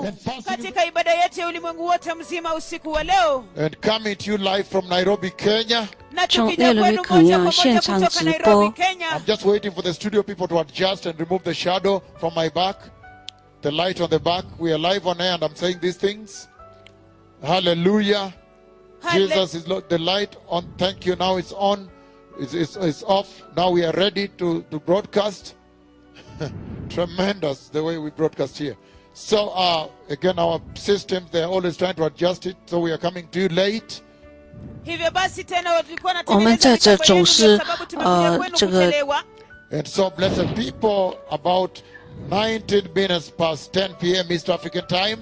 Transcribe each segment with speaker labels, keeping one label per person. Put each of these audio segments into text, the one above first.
Speaker 1: Mungu katika ibada yetu ya ulimwengu wote mzima usiku wa leo.
Speaker 2: And coming to you live from Nairobi, Kenya.
Speaker 3: 从内罗毕肯亚现场直播。
Speaker 2: I'm just waiting for the studio people to adjust and remove the shadow from my back. The light on the back. We are live on air and I'm saying these things. Hallelujah. Jesus is Lord. The light on. Thank you. Now it's on. It's off. Now we are ready to broadcast. Tremendous the way we broadcast here. So again, our systems, they're always trying to adjust it. So we are coming to you late.
Speaker 3: 我们在这总是这个。
Speaker 2: And so, blessed people, about 19 minutes past 10 p.m. East African time.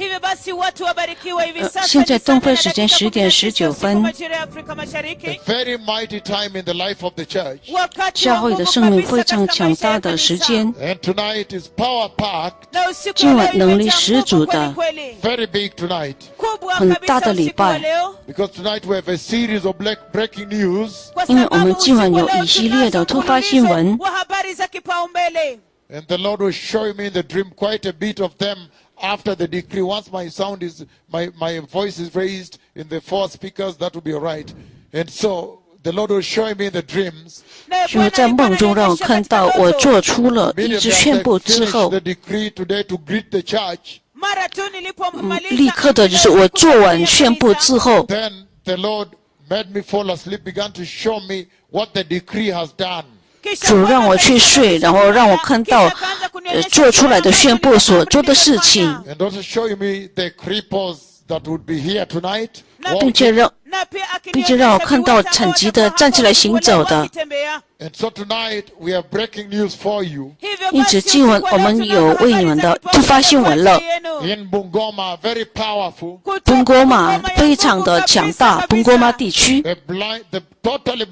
Speaker 3: 现在东非时间10点19分。
Speaker 2: A very mighty time in the life of the church.
Speaker 3: 教会的生命非常强大的时间。
Speaker 2: And tonight is power packed.
Speaker 3: 今晚能力十足的。
Speaker 2: Very big tonight.
Speaker 3: 很大的礼拜。
Speaker 2: Because tonight we have a series of breaking news.
Speaker 3: 因为我们今晚有一系列的突发新闻。
Speaker 2: And the Lord was showing me in the dream quite a bit of them. After the decree, once my voice is raised in the 4 speakers, that will be all right. And so the Lord was showing me in the dreams.
Speaker 3: 主在梦中让我看到，我做出了一直宣布之后，
Speaker 2: the decree today to greet the church.
Speaker 3: 立刻的就是我做完宣布之后，
Speaker 2: Then the Lord made me fall asleep, began to show me what the decree has done.
Speaker 3: 主让我去睡，然后让我看到做出来的宣布所做的事情，
Speaker 2: And also show me the cripples that would be here tonight.
Speaker 3: 并且让我看到残疾的站起来行走的。
Speaker 2: And so tonight we have breaking news for you.
Speaker 3: 因此今晚我们有为你们的突发新闻了。
Speaker 2: In Bungoma, very powerful.
Speaker 3: 本哥马非常的强大，本哥马地区。
Speaker 2: The totally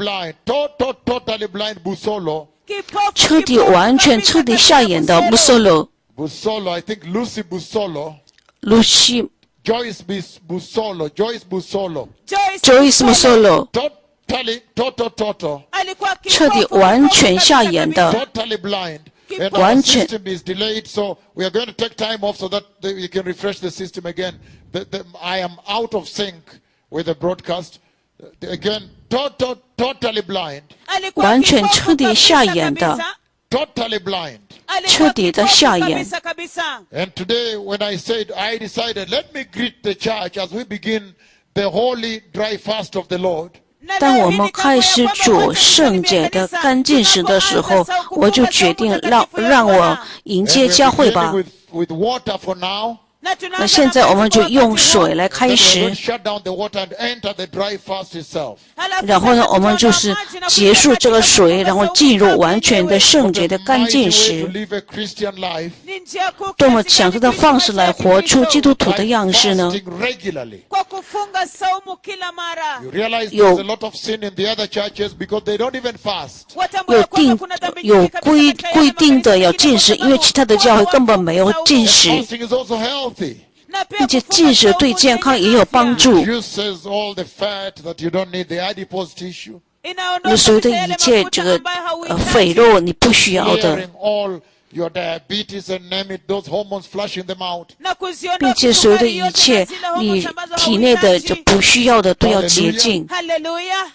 Speaker 2: blind Busolo.
Speaker 3: 彻底完全彻底瞎眼的穆索罗。
Speaker 2: Busolo, I think Lucy Busolo.
Speaker 3: 露西。
Speaker 2: Joyce Busolo. Joyce Busolo.
Speaker 3: Joyce Busolo.
Speaker 2: Total.
Speaker 3: 彻底完全瞎眼的。
Speaker 2: Totally blind. And our system is delayed, so we are going to take time off so that we can refresh the system again. I am out of sync with the broadcast. Again, totally blind.
Speaker 3: 完全彻底瞎眼的。
Speaker 2: Totally blind.
Speaker 3: 彻底的瞎眼。
Speaker 2: And today, when I decided, let me greet the church as we begin the holy dry fast of the Lord.
Speaker 3: 当我们开始主圣洁的干净时的时候，我就决定让我迎接教会吧。
Speaker 2: With water for now.
Speaker 3: 那现在我们就用水来开始。然后呢，我们就是结束这个水，然后进入完全的圣洁的干净时。多么强大的方式来活出基督徒的样式呢？有规定的要禁食，因为其他的教会根本没有禁食。 并且禁食对健康也有帮助。你所有的一切这个肥肉你不需要的。
Speaker 2: Your diabetes and name it, those hormones flushing them out.
Speaker 3: 并且所有的一切，你体内的就不需要的都要洁净。哈利路亚！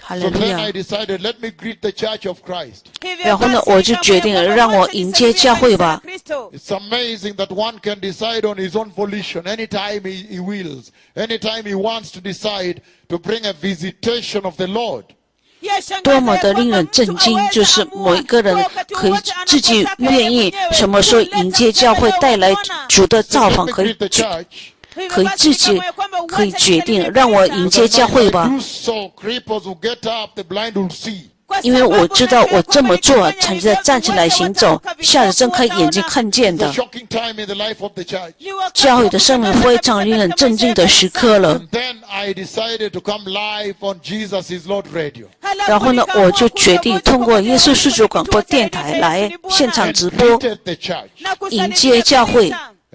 Speaker 3: 然后呢，我就决定让我迎接教会吧。
Speaker 2: It's amazing that one can decide on his own volition anytime he wills, anytime he wants to decide to bring a visitation of the Lord.
Speaker 3: 多么的令人震惊！就是某一个人可以自己愿意什么时候迎接教会，带来主的造访，可以自己可以决定让我迎接教会吧。因为我知道我这么做才是站起来行走，瞎子睁开眼睛看见的。教会的生命非常令人震惊的时刻了。然后呢，我就决定通过耶稣世主广播电台来现场直播，迎接教会，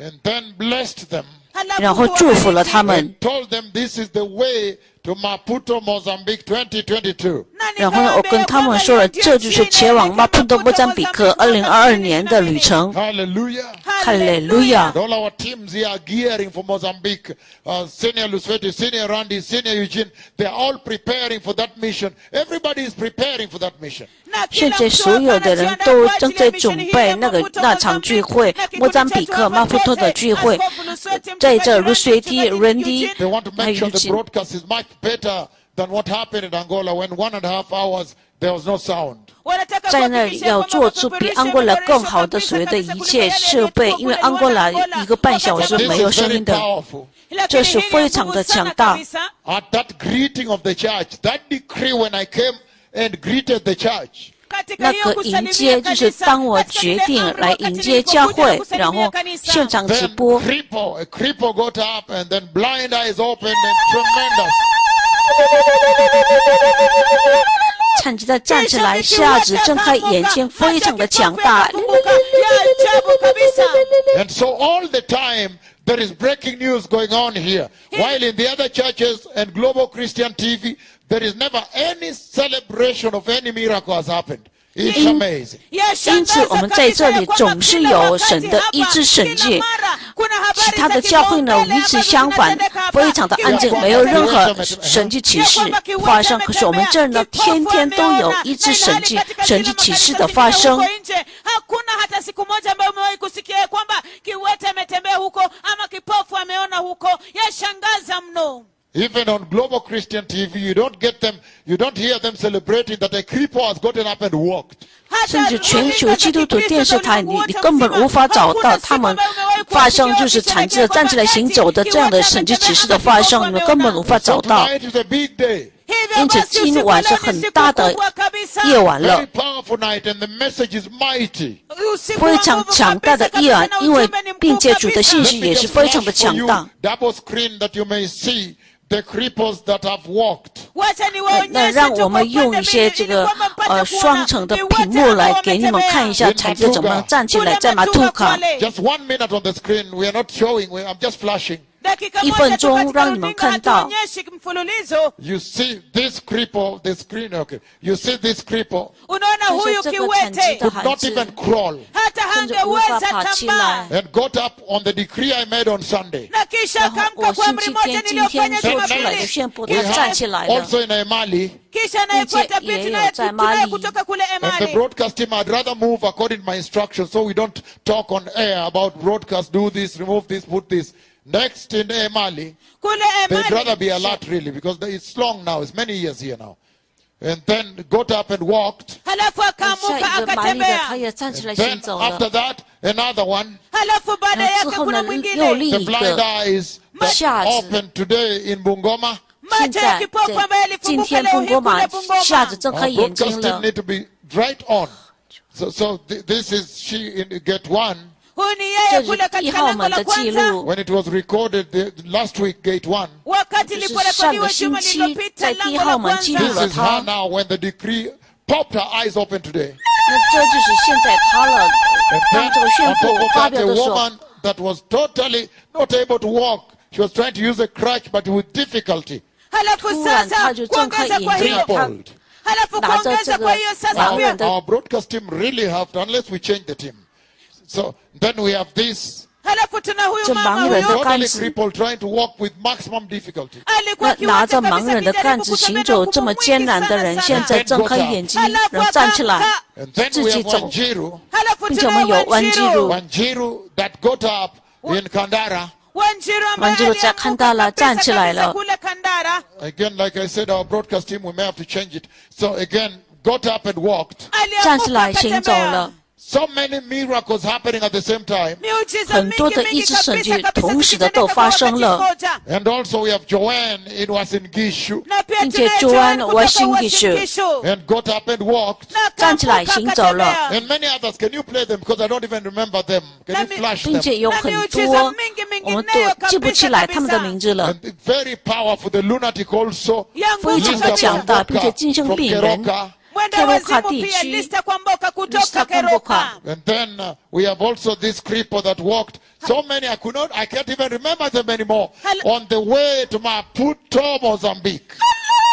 Speaker 3: 然后祝福了他们。
Speaker 2: To Maputo, Mozambique 2022.
Speaker 3: 然后呢，我跟他们说了，这就是前往马普多莫桑比克2022年的旅程。
Speaker 2: Hallelujah.
Speaker 3: 哈利路亚！
Speaker 2: And all our teams here are gearing for Mozambique. Senior Lusweti, Senior Randy, Senior Eugene, they are all preparing for that mission. Everybody is preparing for that mission.
Speaker 3: 现在所有的人都正在准备那场聚会，莫桑比克马普托的聚会。在这Lusweti, Randy
Speaker 2: They want to
Speaker 3: 还
Speaker 2: make
Speaker 3: 有
Speaker 2: sure the
Speaker 3: Eugene。
Speaker 2: broadcast is much better than what happened in Angola when 1.5 hours there was no sound.
Speaker 3: 在那里要做出比安哥拉更好的所有的一切设备，因为安哥拉1个半小时
Speaker 2: This
Speaker 3: 没有
Speaker 2: is
Speaker 3: 声
Speaker 2: very
Speaker 3: 音的，
Speaker 2: powerful.
Speaker 3: 这是非常的强大。
Speaker 2: At that greeting of the church, that decree when I came and greeted the church,
Speaker 3: 那个迎接就是当我决定来迎接教会，然后现场直
Speaker 2: then
Speaker 3: 播，
Speaker 2: a cripple got up and then blind eyes opened and tremendous.
Speaker 3: 残疾的站起来，瞎子睁开眼睛，非常的强大。
Speaker 2: And so all the time there is breaking news going on here. While in the other churches and Global Christian TV, there is never any celebration of any miracle has happened. It's amazing.
Speaker 3: 因此，我们在这里总是有神的医治神迹。其他的教会呢，与此相反，非常的安静，没有任何神迹奇事发生。可是我们这儿呢，天天都有医治神迹、神迹奇事的发生。
Speaker 1: hakuna hata siku moja ambayo umewahi kusikia kwamba kiwete ametembea huko ama kipofu ameona huko. Yashangaza mno.
Speaker 2: Even on Global Christian TV, you don't hear them celebrating that a cripple has gotten up and walked.
Speaker 3: 甚至全球基督徒电视台，你根本无法找到他们发生就是残疾的站起来行走的这样的神迹奇事的发生，你们根本无法找到。
Speaker 2: Tonight is a big day.
Speaker 3: 因此，今晚是很大的夜晚了，
Speaker 2: Very powerful night, and the message is mighty.
Speaker 3: 非常强大的夜晚，因为并且主的信
Speaker 2: Let
Speaker 3: 息
Speaker 2: me
Speaker 3: 也是
Speaker 2: just
Speaker 3: 非常的
Speaker 2: flash for
Speaker 3: 强
Speaker 2: you
Speaker 3: 大。
Speaker 2: double screen that you may see the cripples that have walked.
Speaker 3: 那让我们用一些这个双层的屏幕来给你们看一下残疾怎么站起来，在马图卡。
Speaker 2: Just 1 minute on the screen. We are not showing. I'm just flashing.
Speaker 3: 1分钟让你们看到。
Speaker 2: You see this cripple, the screen. Okay. You see this cripple.
Speaker 1: unaona huyu
Speaker 3: 这个残疾
Speaker 1: kiwete
Speaker 3: 的
Speaker 2: Could
Speaker 3: 孩
Speaker 2: not
Speaker 3: 子
Speaker 2: even crawl
Speaker 1: hata
Speaker 3: 甚至无法
Speaker 1: hangeweza
Speaker 3: 爬起
Speaker 1: tambaa
Speaker 3: 来。
Speaker 2: and got up on the decree I made on Sunday.
Speaker 1: na kisha
Speaker 3: 然后
Speaker 1: akamka
Speaker 3: 我
Speaker 1: kwa
Speaker 3: 星
Speaker 1: amri
Speaker 3: 期
Speaker 1: moja
Speaker 3: 天今天
Speaker 1: niliyofanya
Speaker 3: 做出来的
Speaker 1: Jumapili.
Speaker 3: 宣布，
Speaker 2: We
Speaker 3: 他站起
Speaker 2: have
Speaker 3: 来了。
Speaker 2: also in Emali.
Speaker 1: Kisha anayefuata
Speaker 3: Nje
Speaker 1: pia
Speaker 3: yeye
Speaker 1: tunaye
Speaker 3: 在Mali.
Speaker 1: tunaye kutoka kule
Speaker 2: And the
Speaker 1: Emali.
Speaker 2: broadcast team, I'd rather move according to my instructions so we don't talk on air about broadcast, do this, remove this, put this. Next in Emali,
Speaker 1: Kule
Speaker 2: they'd rather be
Speaker 1: Emali.
Speaker 2: alert really because it's long now, it's many years here now. And then got up and walked.
Speaker 1: Halafu
Speaker 3: 下
Speaker 1: akaamuka
Speaker 3: 一个玛丽的，他
Speaker 1: akatembea.
Speaker 3: 也站起来行
Speaker 2: Then
Speaker 3: 走
Speaker 2: after
Speaker 3: 了。
Speaker 2: that, another one.
Speaker 1: Halafu baada
Speaker 3: 然后
Speaker 1: yake
Speaker 3: 之后
Speaker 1: kuna
Speaker 3: 呢，又
Speaker 1: mwingine.
Speaker 3: 另
Speaker 2: The
Speaker 3: 一
Speaker 2: blind
Speaker 3: 个
Speaker 2: eyes that
Speaker 3: 瞎子。
Speaker 2: opened today in Bungoma.
Speaker 3: 现
Speaker 1: Macho ya
Speaker 3: 在
Speaker 1: kipofu ambaye
Speaker 3: 今
Speaker 1: alifunguka
Speaker 3: 天
Speaker 1: leo
Speaker 3: bungo
Speaker 1: hii kule
Speaker 3: 马瞎子
Speaker 1: Bungoma.
Speaker 3: 睁开
Speaker 2: Our
Speaker 3: 眼睛
Speaker 2: broadcast team
Speaker 3: 了。
Speaker 2: need to be right on. So this is she in gate 1.
Speaker 1: Huyu ni
Speaker 3: 这
Speaker 1: yeye
Speaker 3: 是
Speaker 1: kule
Speaker 3: 1
Speaker 1: katika
Speaker 3: 号
Speaker 1: lango
Speaker 3: 门
Speaker 1: la
Speaker 3: 的记
Speaker 1: kwanza.
Speaker 3: 录。
Speaker 2: When it was recorded last week, gate 1.
Speaker 1: Wakati
Speaker 3: 就是
Speaker 1: iliporekodiwa
Speaker 3: 上个
Speaker 1: juma
Speaker 3: 星期
Speaker 1: lililopita
Speaker 3: 在第1
Speaker 1: lango
Speaker 3: 号
Speaker 1: la
Speaker 3: 门记录
Speaker 2: This
Speaker 3: 了
Speaker 2: is
Speaker 3: 他
Speaker 2: her。now when the decree popped her eyes open today.
Speaker 3: 那这就是现在他了。
Speaker 2: And
Speaker 3: 当
Speaker 2: then
Speaker 3: 这个宣
Speaker 2: on
Speaker 3: 布
Speaker 2: top of
Speaker 3: 发
Speaker 2: that,
Speaker 3: 表
Speaker 2: a
Speaker 3: 的时候，
Speaker 2: woman that was totally not able to walk. She was trying to use a crutch but with difficulty.
Speaker 1: Halafu
Speaker 3: 突然
Speaker 1: sasa
Speaker 3: 他就睁开
Speaker 1: kuongeza
Speaker 3: 眼
Speaker 1: kwa
Speaker 3: 睛
Speaker 1: hiyo
Speaker 3: 了，他
Speaker 2: Crippled.
Speaker 1: halafu
Speaker 3: 拿着
Speaker 1: kuongeza
Speaker 3: 这
Speaker 1: kwa
Speaker 3: 个
Speaker 1: hiyo sasa
Speaker 3: 盲
Speaker 1: pia
Speaker 3: 人的
Speaker 2: Our broadcast team really have to, unless we change the team. So then we have this.
Speaker 1: halafu tuna huyu
Speaker 3: 这
Speaker 1: mama
Speaker 3: 盲人的
Speaker 1: huyu
Speaker 3: 杆
Speaker 2: Totally
Speaker 3: 子，
Speaker 2: crippled, trying to walk with maximum difficulty.
Speaker 1: alikuwa
Speaker 3: 那拿
Speaker 1: kiwete
Speaker 3: 着
Speaker 1: kabisa
Speaker 3: 盲人的杆
Speaker 1: kijaribu
Speaker 3: 子行
Speaker 1: kutembea
Speaker 3: 走
Speaker 1: na
Speaker 3: 这么
Speaker 1: nguvu
Speaker 3: 艰
Speaker 1: mwingi
Speaker 3: 难的
Speaker 1: sana
Speaker 3: 人，
Speaker 1: sana.
Speaker 3: 现在睁开眼睛，然后站起来，
Speaker 2: And then
Speaker 3: 自
Speaker 2: we
Speaker 3: 己
Speaker 2: have
Speaker 3: 走。
Speaker 2: Wanjiru.
Speaker 1: Halafu
Speaker 3: 并且我们有
Speaker 1: tunaye
Speaker 3: 弯基路，
Speaker 2: Wanjiru that got up in Kandara.
Speaker 1: Wanjiru ambaye
Speaker 3: Wanjiru在 Kandara
Speaker 1: alianguka
Speaker 3: 站起来
Speaker 1: kabisa
Speaker 3: 了。
Speaker 1: kule Kandara.
Speaker 2: Again, like I said, our broadcast team, we may have to change it. So again, got up and walked.
Speaker 3: 站起
Speaker 1: Alianguka
Speaker 3: 来行走
Speaker 1: akatembea.
Speaker 3: 了。
Speaker 2: So many miracles happening at the same time.
Speaker 1: Miujiza
Speaker 3: 很多
Speaker 1: mingi
Speaker 3: 的
Speaker 1: mingi
Speaker 3: 医治神
Speaker 1: kabisa
Speaker 3: 迹
Speaker 1: kabisa
Speaker 3: 同时的都
Speaker 1: zikitendeka
Speaker 3: 发
Speaker 1: kwa
Speaker 3: 生
Speaker 1: wakati
Speaker 3: 了。
Speaker 1: mmoja.
Speaker 2: And also we have Joanne in Wasingishu.
Speaker 1: Na pia
Speaker 3: 并且
Speaker 1: tunaye
Speaker 3: Joan
Speaker 1: Joan
Speaker 3: Uasin
Speaker 1: kutoka
Speaker 3: Gishu.
Speaker 1: Uasin Gishu.
Speaker 2: And got up and walked.
Speaker 1: Na
Speaker 3: 站起来
Speaker 1: akaanguka
Speaker 3: 行走了。
Speaker 1: akatembea.
Speaker 2: And many others. Can you play them? Because I don't even remember them. Can you
Speaker 1: Nami-
Speaker 2: flash
Speaker 3: 并
Speaker 2: them?
Speaker 3: 且有很多我们都记不起来他们的名字了。
Speaker 2: And very powerful. The lunatic also.
Speaker 1: Ya nguvu
Speaker 3: 非常的
Speaker 1: kabisa.
Speaker 3: 强大，并且精神
Speaker 2: From
Speaker 3: 病人。
Speaker 2: Keroka.
Speaker 1: Mwenda
Speaker 3: Keroka
Speaker 1: wazimu pia
Speaker 3: 地区
Speaker 1: Lista Kwamboka
Speaker 3: Lista
Speaker 1: kutoka
Speaker 3: Kwamboka.
Speaker 1: Keroka.
Speaker 2: And then we have also this cripple that walked. So many I can't even remember them anymore.
Speaker 1: Hello.
Speaker 2: On the way to Maputo, Mozambique.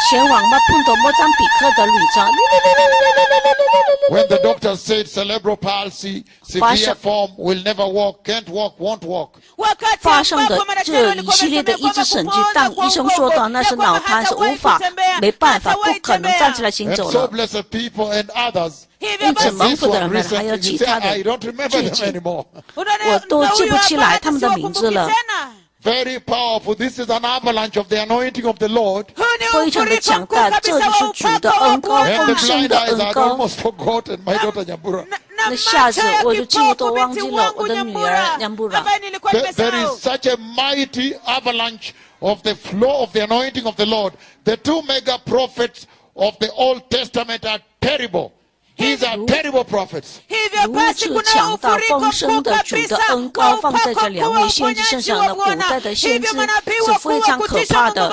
Speaker 3: 前往嘛，碰到莫扎比克的旅程。
Speaker 2: When the doctor said cerebral palsy, severe form, will never walk, can't walk, won't walk.
Speaker 3: 发生的这一系列的医治神迹，当医生说到那是脑瘫，是无法、没办法、不可能站起来行
Speaker 2: And
Speaker 3: 走
Speaker 2: so
Speaker 3: 了。
Speaker 2: blessed people and others.
Speaker 3: 因此，蒙
Speaker 2: This
Speaker 3: 福的
Speaker 2: one
Speaker 3: 人们还有
Speaker 2: recently,
Speaker 3: 其
Speaker 2: you say,
Speaker 3: 他的
Speaker 2: I don't remember
Speaker 3: 聚
Speaker 2: them
Speaker 3: 集，
Speaker 2: anymore.
Speaker 3: 我都记不起来他们的名字了。
Speaker 2: Very powerful. This is an avalanche of the anointing of the Lord.
Speaker 3: 非常的强大，这就是主的恩膏，
Speaker 2: And the
Speaker 3: 丰盛
Speaker 2: blind
Speaker 3: 的
Speaker 2: eyes
Speaker 3: 恩
Speaker 2: I'd
Speaker 3: 膏。
Speaker 2: almost forgotten my daughter Nyambura.
Speaker 3: 那下子我就几乎都忘记了我的女儿娘布拉。
Speaker 2: There is such a mighty avalanche of the flow of the anointing of the Lord. The two mega prophets of the Old Testament are terrible. These are terrible prophets.
Speaker 3: 如此强大丰盛的主的恩膏放在这两位先知身上的古代的先知是非常可怕的。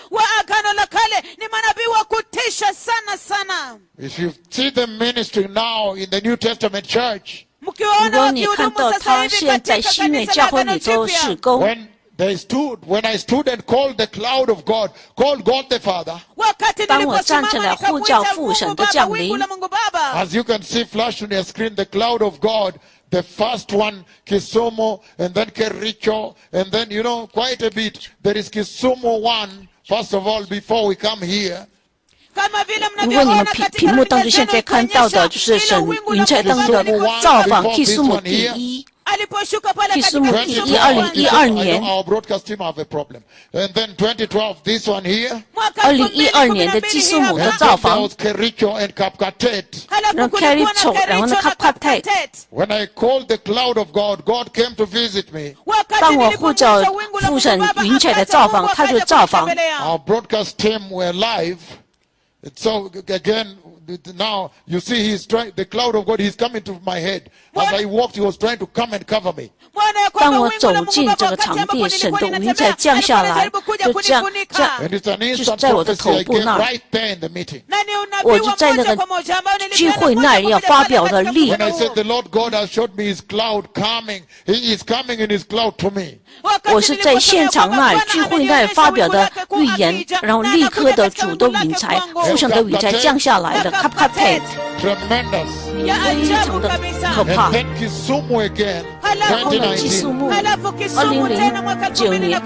Speaker 2: If you see them ministering now in the New Testament church,
Speaker 3: 如果你看到他现在新约教会里头事工，
Speaker 2: when I stood and called the cloud of God, called God the Father,
Speaker 3: 当我站起来呼叫父神的降临，
Speaker 2: as you can see flashed on your screen, the cloud of God, the first one, Kisumu, and then Kericho, and then, you know, quite a bit. There is Kisumu 1, first of all, before we come here.
Speaker 3: 如果你们屏幕当中现在看到的就是神云彩当中的造访 Kisumu 第一。 Kisumu 第一，2012年。
Speaker 2: Our broadcast team have a problem. And then 2012, this one here.
Speaker 3: 2012年的基苏姆的造
Speaker 2: There
Speaker 3: 访，
Speaker 2: was Kericho and Kapkatet.
Speaker 3: 然后 Kericho， 然后呢 Kapkatet。
Speaker 2: When I called the cloud of God, God came to visit me.
Speaker 3: 当我呼叫父神云彩的造访，他就造访。
Speaker 2: Our broadcast team were live. So again, now you see he's trying, the cloud of God, he's coming to my head. As I walked, he was trying to come and cover me.
Speaker 3: 当我走进这个场地，神的云彩降下来，就这样，
Speaker 2: And it's an
Speaker 3: 就是
Speaker 2: instant
Speaker 3: 在我的
Speaker 2: prophecy
Speaker 3: 头
Speaker 2: I
Speaker 3: 部
Speaker 2: gave
Speaker 3: 那儿。
Speaker 2: right there in the meeting.
Speaker 3: 我就在那个聚会那里要发表的力。
Speaker 2: When I said the Lord God has showed me his cloud coming, he is coming in his cloud to me.
Speaker 3: 我是在现场那里聚会那里发表的预言，然后立刻的主的云彩、父神的云彩降下来的 Kapkatet，
Speaker 2: Tremendous.
Speaker 3: 非常的可怕
Speaker 2: And。then Kisumu again,
Speaker 3: 后来基苏
Speaker 2: 2019.
Speaker 3: 木2009年，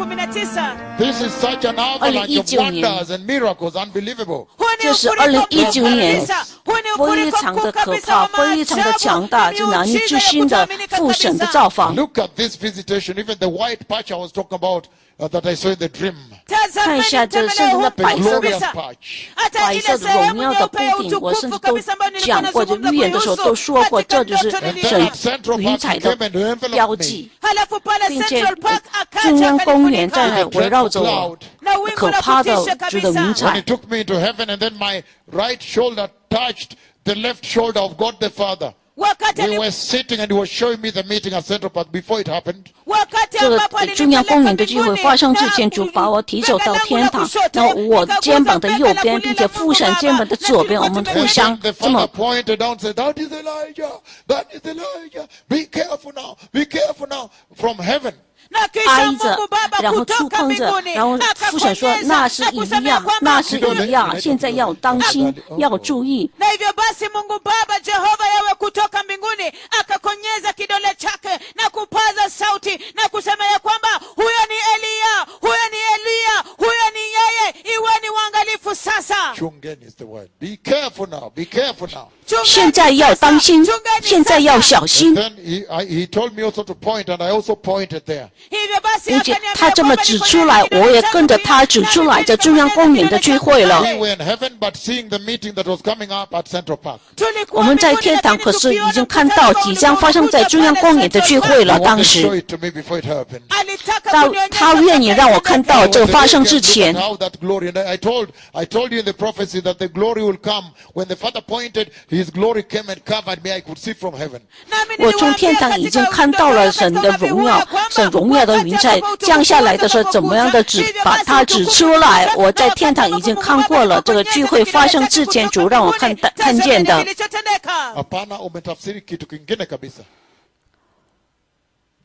Speaker 2: This is such an avalanche of
Speaker 3: 2019年
Speaker 2: wonders and miracles, unbelievable.
Speaker 3: 这是2019年，非常的可怕，非常的强大，是难以置信的父神的造访。
Speaker 2: Look at this visitation, even the white patch I was talking about that I saw in the dream.
Speaker 3: 看一下这甚至那
Speaker 2: The
Speaker 3: 白色
Speaker 2: glorious
Speaker 3: 的
Speaker 2: patch.
Speaker 3: 白色的荣耀的布顶，我甚至都讲过，就预言的时候都说过，这就是神云彩的标记，并且中央公园在围绕着我，可怕的主的云
Speaker 2: When
Speaker 3: 彩
Speaker 2: he。took me into heaven, and then my right shoulder touched the left shoulder of God the Father. We were sitting and he was showing me the meeting at Central Park before it happened.
Speaker 3: 这个中央公园的聚会发生之前，主把我提走到天堂，然后我肩膀的右边，并且父神肩膀的左边，我们互
Speaker 2: And
Speaker 3: 相
Speaker 2: then the
Speaker 3: 这么
Speaker 2: Father pointed down and said, That is Elijah. That is Elijah. Be careful now. Be careful now. From heaven.
Speaker 3: 挨着，然后触碰着，然后父神说那是以利亚，那是以利亚，现在要当心，要注意。
Speaker 1: na hivyo basi Mungu Baba Jehova yawe kutoka mbinguni akakonyeza kidole chake na kupaza sauti na kusema ya kwamba huyo ni Eliya, huyo ni Eliya, huyo ni yeye, iweni waangalifu sasa.
Speaker 2: Chungen is the word. Be careful now. Be careful now.
Speaker 3: 现在要当心，现在要小
Speaker 2: And
Speaker 3: 心。
Speaker 2: then he told me also to point, and I also pointed there.
Speaker 1: hivyo basi
Speaker 3: 并且他这么指出来，我也跟着他指出来，在中央公园的聚会了。
Speaker 2: We were in heaven, but seeing the meeting that was coming up at Central Park.
Speaker 3: 我们在天堂，可是已经看到即将发生在中央公园的聚会
Speaker 2: He
Speaker 3: 了。当
Speaker 2: wanted to show
Speaker 3: 时，
Speaker 2: it to me before it happened.
Speaker 3: 到他愿意让我看到这发生之前，
Speaker 2: How that glory, and I told you in the prophecy that the glory will come. When the Father pointed, his glory came and covered me. I could see from heaven.
Speaker 3: 我从天堂已经看到了神的荣耀，神荣耀的云彩降下来的时候，怎么样的把它指出来。我在天堂已经看过了，这个聚会发生之前，主让我看见的。
Speaker 2: Hapana umetafsiri kitu kingine kabisa.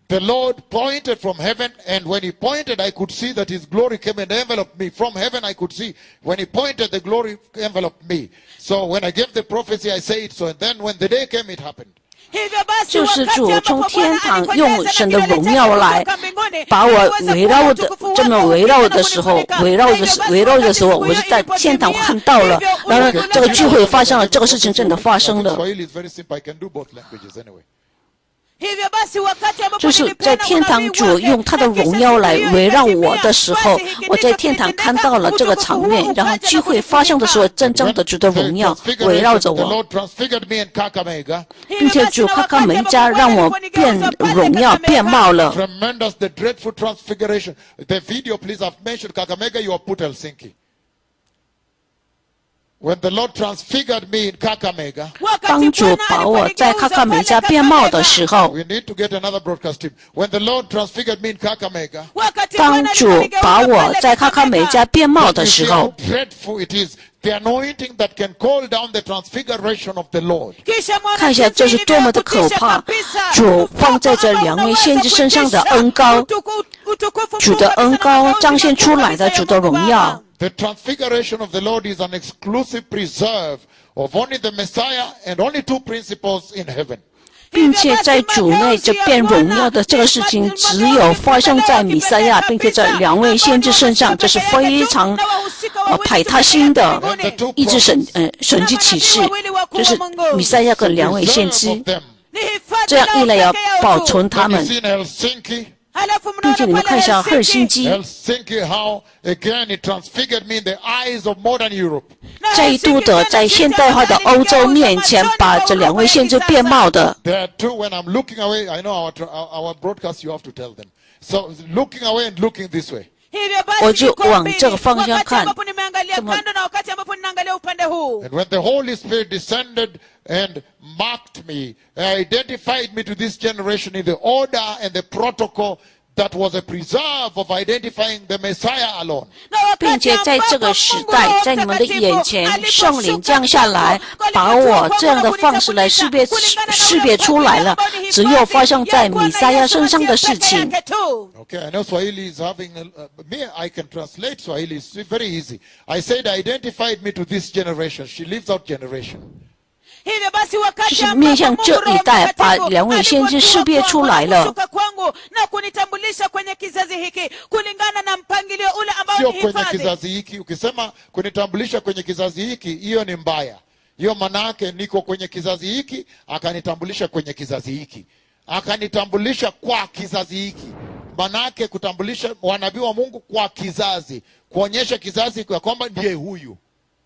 Speaker 2: the Lord pointed from heaven, and when he pointed, I could see that his glory came and enveloped me. From heaven, I could see. When he pointed, the glory enveloped me. So when I gave the prophecy, I say it so. And then when the day came, it happened.
Speaker 3: 就是主从天堂用神的荣耀来把我围绕的，这么围绕的时候，围绕的时候，我就在天堂看到了，然后这个聚会发生了，这个事情真的发生了。就是在天堂主用他的荣耀来围绕我的时候，我在天堂看到了这个场面，然后聚会发生的时候，真正的主的荣耀围绕着我，并且主卡卡梅加让我变荣耀变貌了。
Speaker 2: Tremendous, the dreadful transfiguration. The video, please. I've mentioned Kakamega. You have put Helsinki. When the Lord transfigured me in Kakamega,
Speaker 3: 当主把我在卡卡梅加变貌的时候，
Speaker 2: we need to get another broadcast team. When the Lord transfigured me in Kakamega,
Speaker 3: 当主把我在卡卡梅加变貌的
Speaker 2: you
Speaker 3: 时
Speaker 2: see
Speaker 3: 候
Speaker 2: how， dreadful it is. The anointing that can call down the transfiguration of the Lord.
Speaker 3: 看一下这是多么的可怕！主放在这两位先知身上的恩膏，主的恩膏彰显出来的主的荣耀。
Speaker 2: The transfiguration of the Lord is an exclusive preserve of only the Messiah and only two principles in heaven.
Speaker 3: 并且在主内这变荣耀的这个事情，只有发生在弥赛亚，并且在两位先知身上，这是非常排他性的一直神迹启示，就是弥赛亚跟两位先知，这样一来要保存他们。 并且你们看一下赫尔辛基，
Speaker 2: Helsinki, how again it transfigured me in the eyes of modern Europe.
Speaker 3: 再一度的在现代化的欧洲面前，把这两位先知变貌的。
Speaker 2: There are two. When I'm looking away, I know our broadcast. You have to tell them. So looking away and looking this way.
Speaker 3: 我就往这个方向看。
Speaker 2: And when the Holy Spirit descended and marked me, identified me to this generation in the order and the protocol that was a preserve of identifying the Messiah alone.
Speaker 3: 并且在这个时代，在你们的眼前，圣灵降下来，把我这样的方式来识别出来了。只有发生在弥赛亚身上的事情。
Speaker 2: Okay, I know Swahili is having me. I can translate Swahili. It's very easy. I said identified me to this generation. She leaves out generation.
Speaker 3: 就是面向这一代，把两位先知识别出来了。
Speaker 2: Sio kwenye kizazi hiki. Ukisema kunitambulisha kwenye kizazi hiki, hiyo ni mbaya. Hiyo manake niko kwenye kizazi hiki, akanitambulisha kwenye kizazi hiki. Akanitambulisha kwa kizazi hiki. Manake kutambulisha wanabii wa Mungu kwa kizazi, kuonyesha kizazi kwa kwamba ndiye huyu.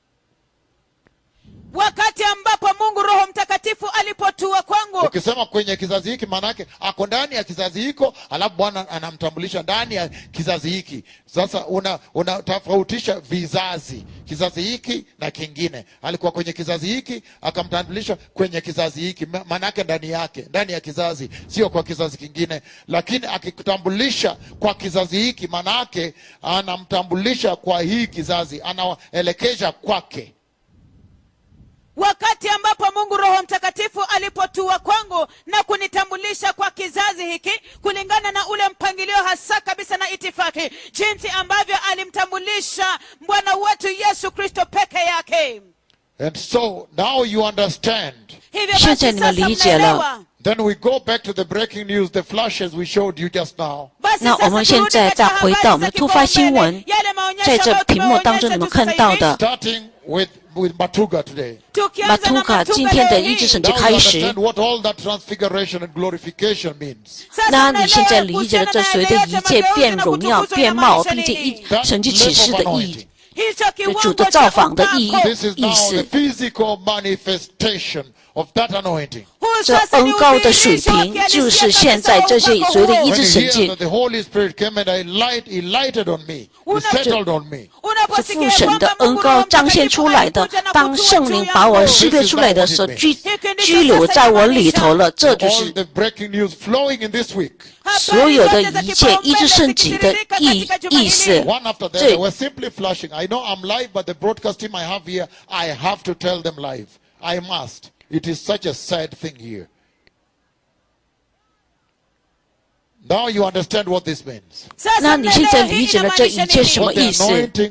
Speaker 1: Wakati ambapo Mungu Roho Mtakatifu alipotua kwangu.
Speaker 2: Ukisema kwenye kizazi hiki manake ako ndani ya kizazi hiko, alafu Bwana anamtambulisha ndani ya kizazi hiki. Sasa unatofautisha vizazi, kizazi hiki na kingine. Alikuwa kwenye kizazi hiki, akamtambulisha kwenye kizazi hiki, manake ndani yake, ndani ya kizazi, sio kwa kizazi kingine. Lakini akikutambulisha kwa kizazi hiki, manake anamtambulisha kwa hii kizazi, anaelekeza kwake.
Speaker 1: Wakati ambapo Mungu Roho Mtakatifu alipotua kwangu na kunitambulisha kwa kizazi hiki kulingana na ule mpangilio hasa kabisa na itifaki, jinsi ambavyo alimtambulisha Bwana wetu Yesu Kristo peke yake.
Speaker 2: And so now you understand.
Speaker 3: 现在你们理解了。
Speaker 2: Then we go back to the breaking news, the flashes we showed you just now.
Speaker 3: 那我们现在再回到我们的突发新闻，在这屏幕当中你们看到的。
Speaker 2: Starting with Matuga today.
Speaker 3: 马图卡今天的医治神迹开始。
Speaker 2: Now you understand what all that transfiguration and glorification means.
Speaker 3: 那你现在理解了这随着一切变荣耀、变貌，并且神迹启示的意义，主的造访的意
Speaker 2: This is now
Speaker 3: 思
Speaker 2: the。physical manifestation of that anointing.
Speaker 3: 这恩膏的水平，就是现在这些随着医
Speaker 2: When
Speaker 3: 治
Speaker 2: you
Speaker 3: 神
Speaker 2: hear
Speaker 3: 迹
Speaker 2: that，the Holy Spirit came and he lighted on me, he settled on me.
Speaker 3: 是父神的恩膏彰显出来的。当圣灵把我识别出来的时候，居留在我里头了。这就
Speaker 2: All
Speaker 3: 是
Speaker 2: the breaking news flowing in this week.
Speaker 3: 所有的一切医治圣迹的意思。
Speaker 2: One after the other, we're simply flashing. I know I'm live, but the broadcast team I have here, I have to tell them live. I must. It is such a sad thing here. Now you understand what this means.
Speaker 3: 那你现在理解了这一切什么
Speaker 2: What the
Speaker 3: 意思？
Speaker 2: anointing,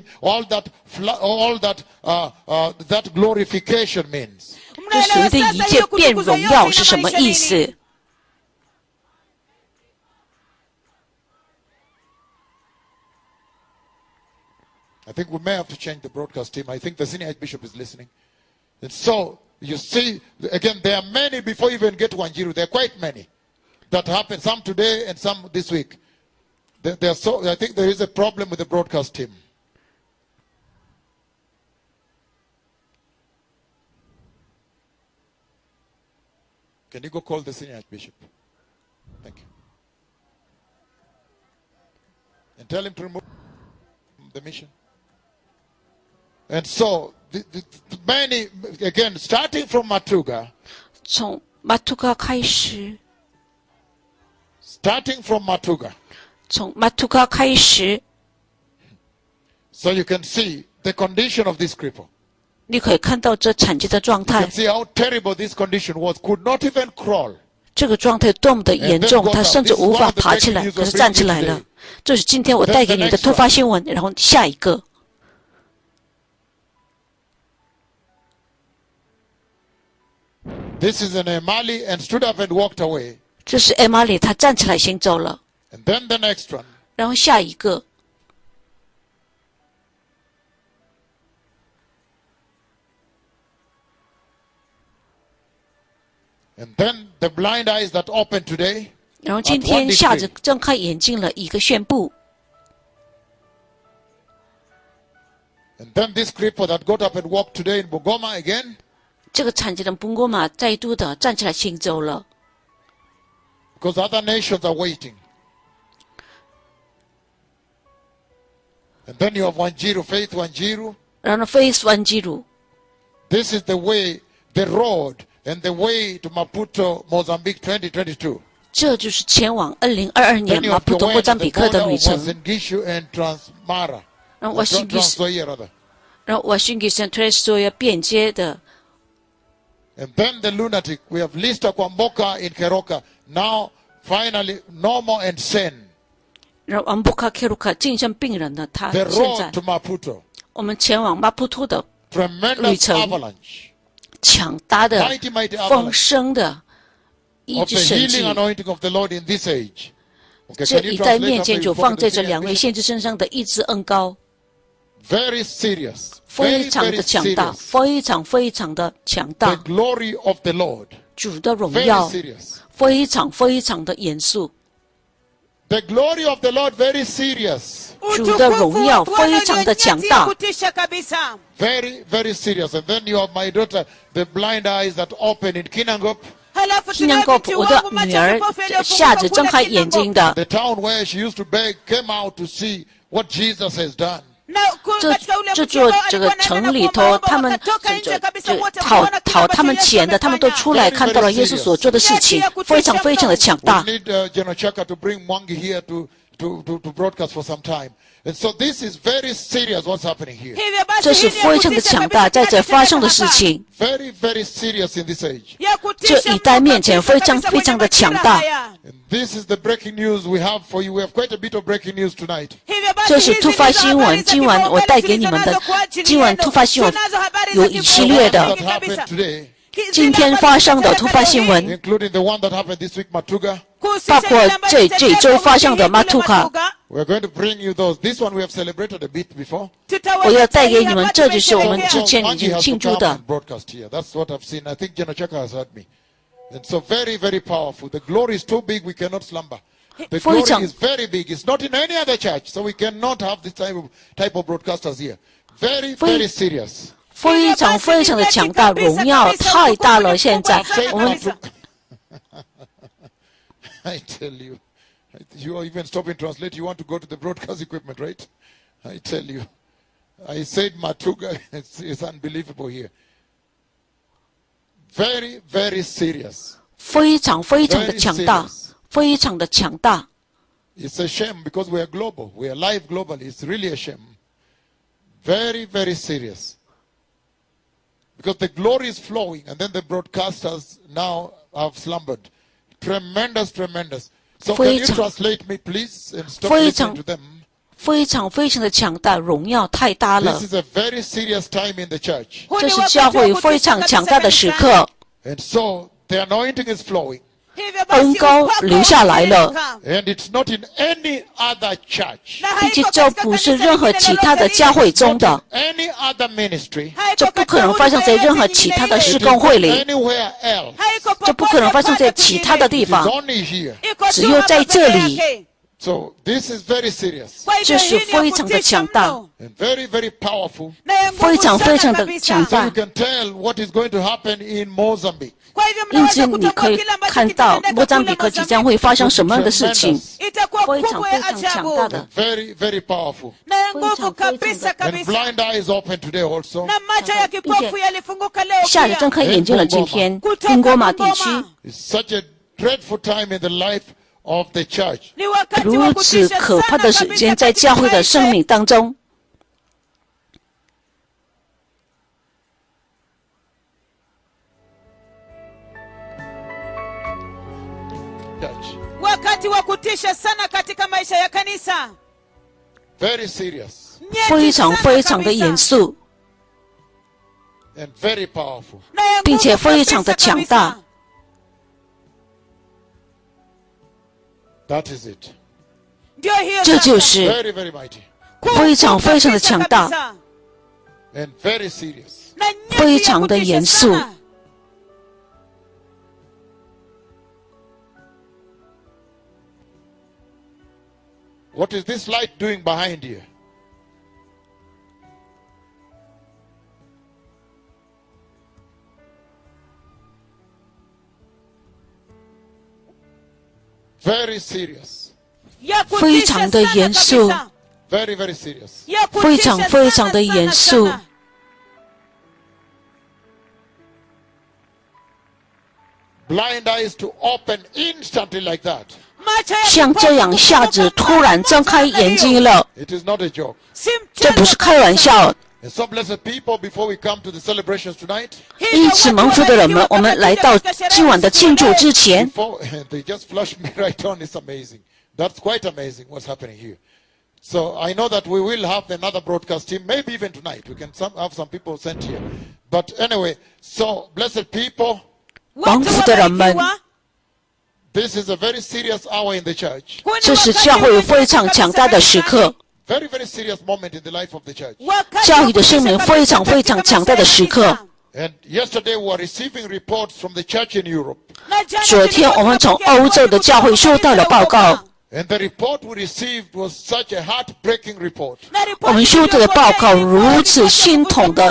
Speaker 2: that glorification means.
Speaker 3: 这所谓的一切变荣耀是什么意思？
Speaker 2: I think we may have to change the broadcast team. I think the senior archbishop is listening. And so, you see, again, there are many before you even get to Wanjiru. There are quite many that happen. Some today and some this week. I think there is a problem with the broadcast team. Can you go call the senior archbishop? Thank you. And tell him to remove the mission. And so, many, again, starting from Matuga,
Speaker 3: 从马图嘎开始，
Speaker 2: starting from Matuga,
Speaker 3: 从马图嘎开始，
Speaker 2: so you can see the condition of this cripple.
Speaker 3: 你可以看到这残疾的状
Speaker 2: You
Speaker 3: 态
Speaker 2: can，see how terrible this condition was. Could not even crawl.
Speaker 3: 这个状态多么的严重，他甚至无法爬起来，可是站起来了。这是今天我带给你的突发新闻。然后下一个，
Speaker 2: This is an Emali and stood up and walked away.
Speaker 3: 这是艾玛里，他站起来行走了。
Speaker 2: And then the next one.
Speaker 3: 然后下一个，
Speaker 2: And then the blind eyes that opened today.
Speaker 3: 然后今天下着睁开眼睛了一个宣布，
Speaker 2: And then this cripple that got up and walked today in Bungoma again.
Speaker 3: 这个残疾人本国马再度的站起来行走了。
Speaker 2: Because other nations are waiting. And then you have Wanjiru, Faith Wanjiru.
Speaker 3: 然后非关基鲁，
Speaker 2: This is the way, the road, and the way to Maputo, Mozambique 2022.
Speaker 3: 这就是前往2022年
Speaker 2: Then you
Speaker 3: 马
Speaker 2: have
Speaker 3: 普
Speaker 2: to
Speaker 3: 托
Speaker 2: wait
Speaker 3: 莫
Speaker 2: at
Speaker 3: 桑
Speaker 2: the
Speaker 3: 比克的
Speaker 2: border
Speaker 3: 旅
Speaker 2: of
Speaker 3: 程。
Speaker 2: Wasingishu and Transmara.
Speaker 3: 然后我信给
Speaker 2: Transzoia rather.
Speaker 3: 然后我信给神推说要便捷的，
Speaker 2: And then the lunatic, we have Lista Kwamboka in Keroka. Now, finally, normal and sane.
Speaker 3: 然后安布卡克鲁卡精神病人呢，他
Speaker 2: The
Speaker 3: 现
Speaker 2: road
Speaker 3: 在
Speaker 2: to Maputo.
Speaker 3: 我们前往马普托的
Speaker 2: Tremendous
Speaker 3: Luton.
Speaker 2: avalanche
Speaker 3: 强大的
Speaker 2: Mighty, mighty avalanche
Speaker 3: 丰盛的医
Speaker 2: of
Speaker 3: 治
Speaker 2: the
Speaker 3: 神迹
Speaker 2: healing，anointing of the Lord in this age. Okay,
Speaker 3: 这
Speaker 2: can you
Speaker 3: 一代
Speaker 2: translate
Speaker 3: 面
Speaker 2: after
Speaker 3: 前
Speaker 2: you
Speaker 3: 就
Speaker 2: spoke
Speaker 3: 放
Speaker 2: to
Speaker 3: 在
Speaker 2: the
Speaker 3: 这
Speaker 2: senior
Speaker 3: 两位
Speaker 2: bishop?
Speaker 3: 先知身上的医治恩高，
Speaker 2: Very serious.
Speaker 3: 非
Speaker 2: Very,
Speaker 3: 常
Speaker 2: very
Speaker 3: 的强大，
Speaker 2: serious.
Speaker 3: 非常的强
Speaker 2: The
Speaker 3: 大。
Speaker 2: glory of the Lord.
Speaker 3: 主的荣
Speaker 2: Very
Speaker 3: 耀
Speaker 2: serious.
Speaker 3: 非常的严肃，
Speaker 2: The glory of the Lord, very serious.
Speaker 3: 主的荣耀非常的强大，
Speaker 1: kutisha kabisa.
Speaker 2: Very, very serious. And then you have my daughter, the blind eyes that open in Kinangop,
Speaker 1: 好
Speaker 3: Kinangop，我的女儿下着睁开眼睛的，
Speaker 2: the town where she used to beg, came out to see what Jesus has done.
Speaker 3: 这座这个城里头，他们讨他们钱的，他们都出来看到了耶稣所做的事情，非常的强
Speaker 2: We
Speaker 3: 大。
Speaker 2: need General Chaka to bring Mwangi here to broadcast for some time. And so this is very serious what's happening here.
Speaker 3: 这是非常的强大，在这发生的事情，
Speaker 2: Very, very serious in this age.
Speaker 3: 这一代面前非常的强大。
Speaker 2: And this is the breaking news we have for you. We have quite a bit of breaking news tonight.
Speaker 3: 这是突发新闻，今晚我带给你们的今晚突发新闻有一系列
Speaker 2: That
Speaker 3: 的，
Speaker 2: happened today,
Speaker 3: 今天发生的突发新闻，
Speaker 2: including the one that happened this week, Matuga.
Speaker 3: 包括这一周发生的马图卡，
Speaker 2: We're going to bring you those. This one we have celebrated a bit before.
Speaker 3: 我要带给你们，这就是我们之
Speaker 2: So
Speaker 3: 前已
Speaker 2: Mwangi
Speaker 3: 经
Speaker 2: has to
Speaker 3: 庆祝
Speaker 2: come
Speaker 3: 的
Speaker 2: and。broadcast here. That's what I've seen. I think General Chaka has heard me. And so very, very powerful. The glory is too big, we cannot slumber. The glory is very big. It's not in any other church, so we cannot have this type of broadcasters here. Very, very serious.
Speaker 3: 非常的强大，荣耀太大了。现在
Speaker 2: Say
Speaker 3: 我们
Speaker 2: Matuga. I tell you, you are even stopping translate. You want to go to the broadcast equipment, right? I tell you. I said Matuga. It's unbelievable here. Very, very serious.
Speaker 3: 非常的强大，非常的强大。
Speaker 2: It's a shame because we are global. We are live globally. It's really a shame. Very, very serious. Because the glory is flowing and then the broadcasters now have slumbered. Tremendous, tremendous. So can you translate me, please, and stop listening to them?
Speaker 3: 非常非常的强大，荣耀太大了。
Speaker 2: This is a very serious time in the church.
Speaker 3: 这是教会非常强大的时刻，
Speaker 2: And so the anointing is flowing.
Speaker 3: 恩膏流下来了，
Speaker 2: And it's not in any other church.
Speaker 3: 并且这不是任何其他的教会中的，
Speaker 2: Any other ministry.
Speaker 3: 这不可能发生在任何其他的事工会里，
Speaker 2: Anywhere else.
Speaker 3: 这不可能发生在其他的地
Speaker 2: It's
Speaker 3: 方，
Speaker 2: only here.
Speaker 3: 只有在这里。
Speaker 2: So this is very serious
Speaker 3: 这是非常的强大，
Speaker 2: and very, very powerful.
Speaker 3: 非常非常的强
Speaker 2: So you
Speaker 3: 大。
Speaker 2: can tell what is going to happen in Mozambique.
Speaker 3: 因此，你可以看到莫桑比克即将会发生什么样的事情，非常非常强大的，
Speaker 2: Very, very powerful.
Speaker 3: 非常
Speaker 2: And blind eyes open today also.
Speaker 3: 吓得睁开眼睛了。今天，英国马地区
Speaker 2: It's such a dreadful time in the life of the church.
Speaker 3: 如此可怕的时间，在教会的生命当中。
Speaker 2: Church.
Speaker 1: wakati wa kutisha sana katika maisha ya kanisa,
Speaker 2: Very serious
Speaker 3: 非常非常的严肃，
Speaker 2: and very powerful.
Speaker 3: 并且非常的强大。
Speaker 2: That is it.
Speaker 1: ndio hiyo
Speaker 3: 这就是
Speaker 2: Very, very mighty
Speaker 3: 非常非常的强大，
Speaker 2: and very serious.
Speaker 3: 非常的严肃。
Speaker 2: What is this light doing behind you? Very serious.
Speaker 3: 非常的严肃，
Speaker 2: Very, very serious.
Speaker 3: 非常非常的严肃。
Speaker 2: Blind eyes to open instantly like that.
Speaker 3: 像这样一下子突然睁开眼睛了，
Speaker 2: It is not a joke.
Speaker 3: 这不是开玩笑。
Speaker 2: And so blessed people, before we come to the celebrations tonight,
Speaker 3: 因此，蒙福的人们，我们来到今晚的庆祝之前，
Speaker 2: before they just flushed me right on, it's amazing. That's quite amazing what's happening here. So I know that we will have another broadcast team, maybe even tonight. We can have some people sent here. But anyway, so blessed people,
Speaker 3: 蒙福的人们，
Speaker 2: this is a very serious hour in the church.
Speaker 3: 这是教会非常强大的时刻，
Speaker 2: Very, very serious moment in the life of the church.
Speaker 3: 教会的生命非常非常强大的时刻。
Speaker 2: And yesterday we were receiving reports from the church in Europe.
Speaker 3: 昨天我们从欧洲的教会收到了报告，
Speaker 2: And the report we received was such a heartbreaking report.
Speaker 3: 我们收到的报告如此心痛的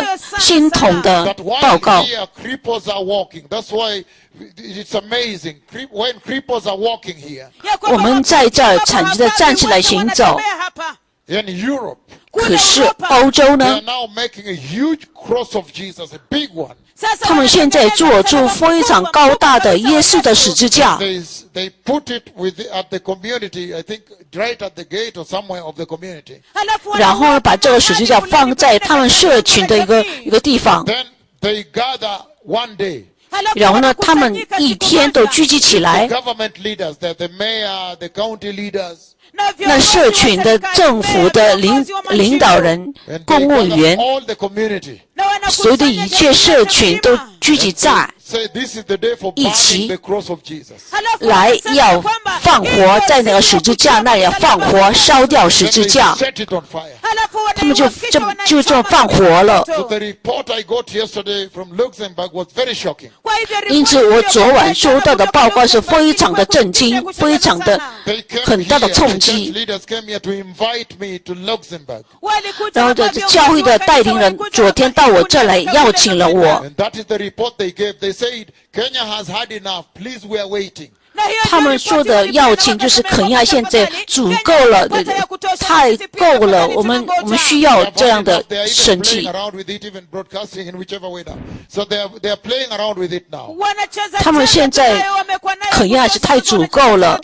Speaker 2: That
Speaker 3: 报
Speaker 2: while
Speaker 3: 告。
Speaker 2: here cripples are walking. That's why it's amazing. When cripples are walking here
Speaker 3: 我们在这儿惨疾的站起来行走，
Speaker 2: in Europe,
Speaker 3: 可是欧洲
Speaker 2: they
Speaker 3: 呢
Speaker 2: are？now making a huge cross of Jesus, a big one.
Speaker 3: 他们现在做出非常高大的耶稣的十字架，
Speaker 2: They put it at the community, I think right at the gate or somewhere of the community.
Speaker 3: 然后呢，把这个十字架放在他们社群的一个地方，
Speaker 2: Then they gather one day.
Speaker 3: 然后呢，他们一天都聚集起
Speaker 2: The
Speaker 3: 来，
Speaker 2: government leaders, the mayor, the county leaders,
Speaker 3: 那社群的政府的领导人、
Speaker 2: and
Speaker 3: 公
Speaker 2: they
Speaker 3: 务
Speaker 2: gather
Speaker 3: 员，
Speaker 2: all the community.
Speaker 3: 所有的一切社群都聚集在
Speaker 2: Say this is the day for
Speaker 3: 一起
Speaker 2: burning the cross of Jesus.
Speaker 3: 来要放火，在那个十字架那里要放火，烧掉十
Speaker 2: Then
Speaker 3: 字
Speaker 2: they
Speaker 3: 架，
Speaker 2: set it on fire.
Speaker 3: 他们就这么放火了。
Speaker 2: So the report I got yesterday from Luxembourg was very shocking.
Speaker 3: 因此，我昨晚收到的报告是非常的震惊，非常的
Speaker 2: They came
Speaker 3: 很大的
Speaker 2: here,
Speaker 3: 冲
Speaker 2: the church
Speaker 3: 击。
Speaker 2: leaders came here to invite me to Luxembourg.
Speaker 3: 然后这教会的带领人昨天到我这来邀请了我，
Speaker 2: And that is the report they gave. They said, Kenya has had enough. Please, we are waiting.
Speaker 3: 他们说的邀请就是肯亚现在足够了，太够了，我们需要
Speaker 2: They have
Speaker 3: 这样
Speaker 2: had
Speaker 3: 的
Speaker 2: enough. They are
Speaker 3: 神
Speaker 2: even
Speaker 3: 迹
Speaker 2: playing。around with it, even broadcasting in whichever way now. So they are playing around with it now.
Speaker 3: 他们现在肯亚是太足够了。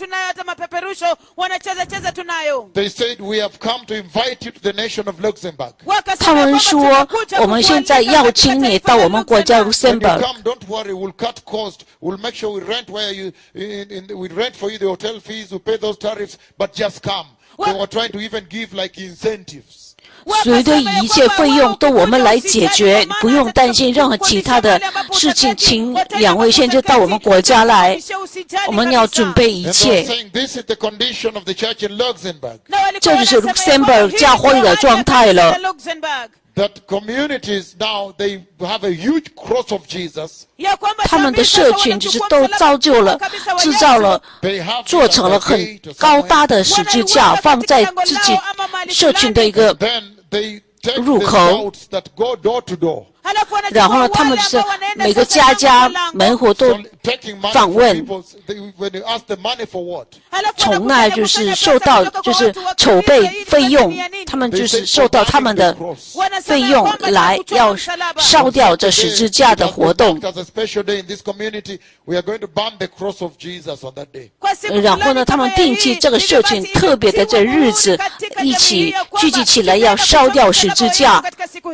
Speaker 2: They said, we have come to invite you to the nation of Luxembourg.
Speaker 3: 他们说我们现在邀请你到我们国家
Speaker 2: When you
Speaker 3: Luxembourg，
Speaker 2: come, don't worry, we'll cut cost. We'll make sure we rent where you we rent for you the hotel fees, we pay those tariffs, but just come. They were trying to even give like incentives.
Speaker 3: 所有的一切费用都我们来解决，不用担心任何其他的事情，请两位先就到我们国家来，我们要准备一
Speaker 2: And they
Speaker 3: 切
Speaker 2: were。saying this is the condition of the church in Luxembourg.
Speaker 3: 这就是 Luxembourg 教会的状态了。
Speaker 2: That communities now, they have a huge cross of Jesus.
Speaker 3: 他们的社群就是都造就了、制造了、
Speaker 2: They have
Speaker 3: 做成了很高大的十字架，放在自己社群的一个
Speaker 2: Then they take
Speaker 3: 入
Speaker 2: the
Speaker 3: 口。
Speaker 2: scouts that go door to door.
Speaker 3: 然后呢，他们就是每个家家门户都
Speaker 2: So taking money
Speaker 3: 访
Speaker 2: from
Speaker 3: 问，
Speaker 2: people, when you ask the money for what?
Speaker 3: 从那就是受到就是筹备费用，他们就是受到他们的费用来要烧掉这十字架的活动。
Speaker 2: As a special day in this community, we are going to burn the cross of Jesus on that day.
Speaker 3: 然后呢，他们定期这个社群特别的这日子一起聚集起来，要烧掉十字架。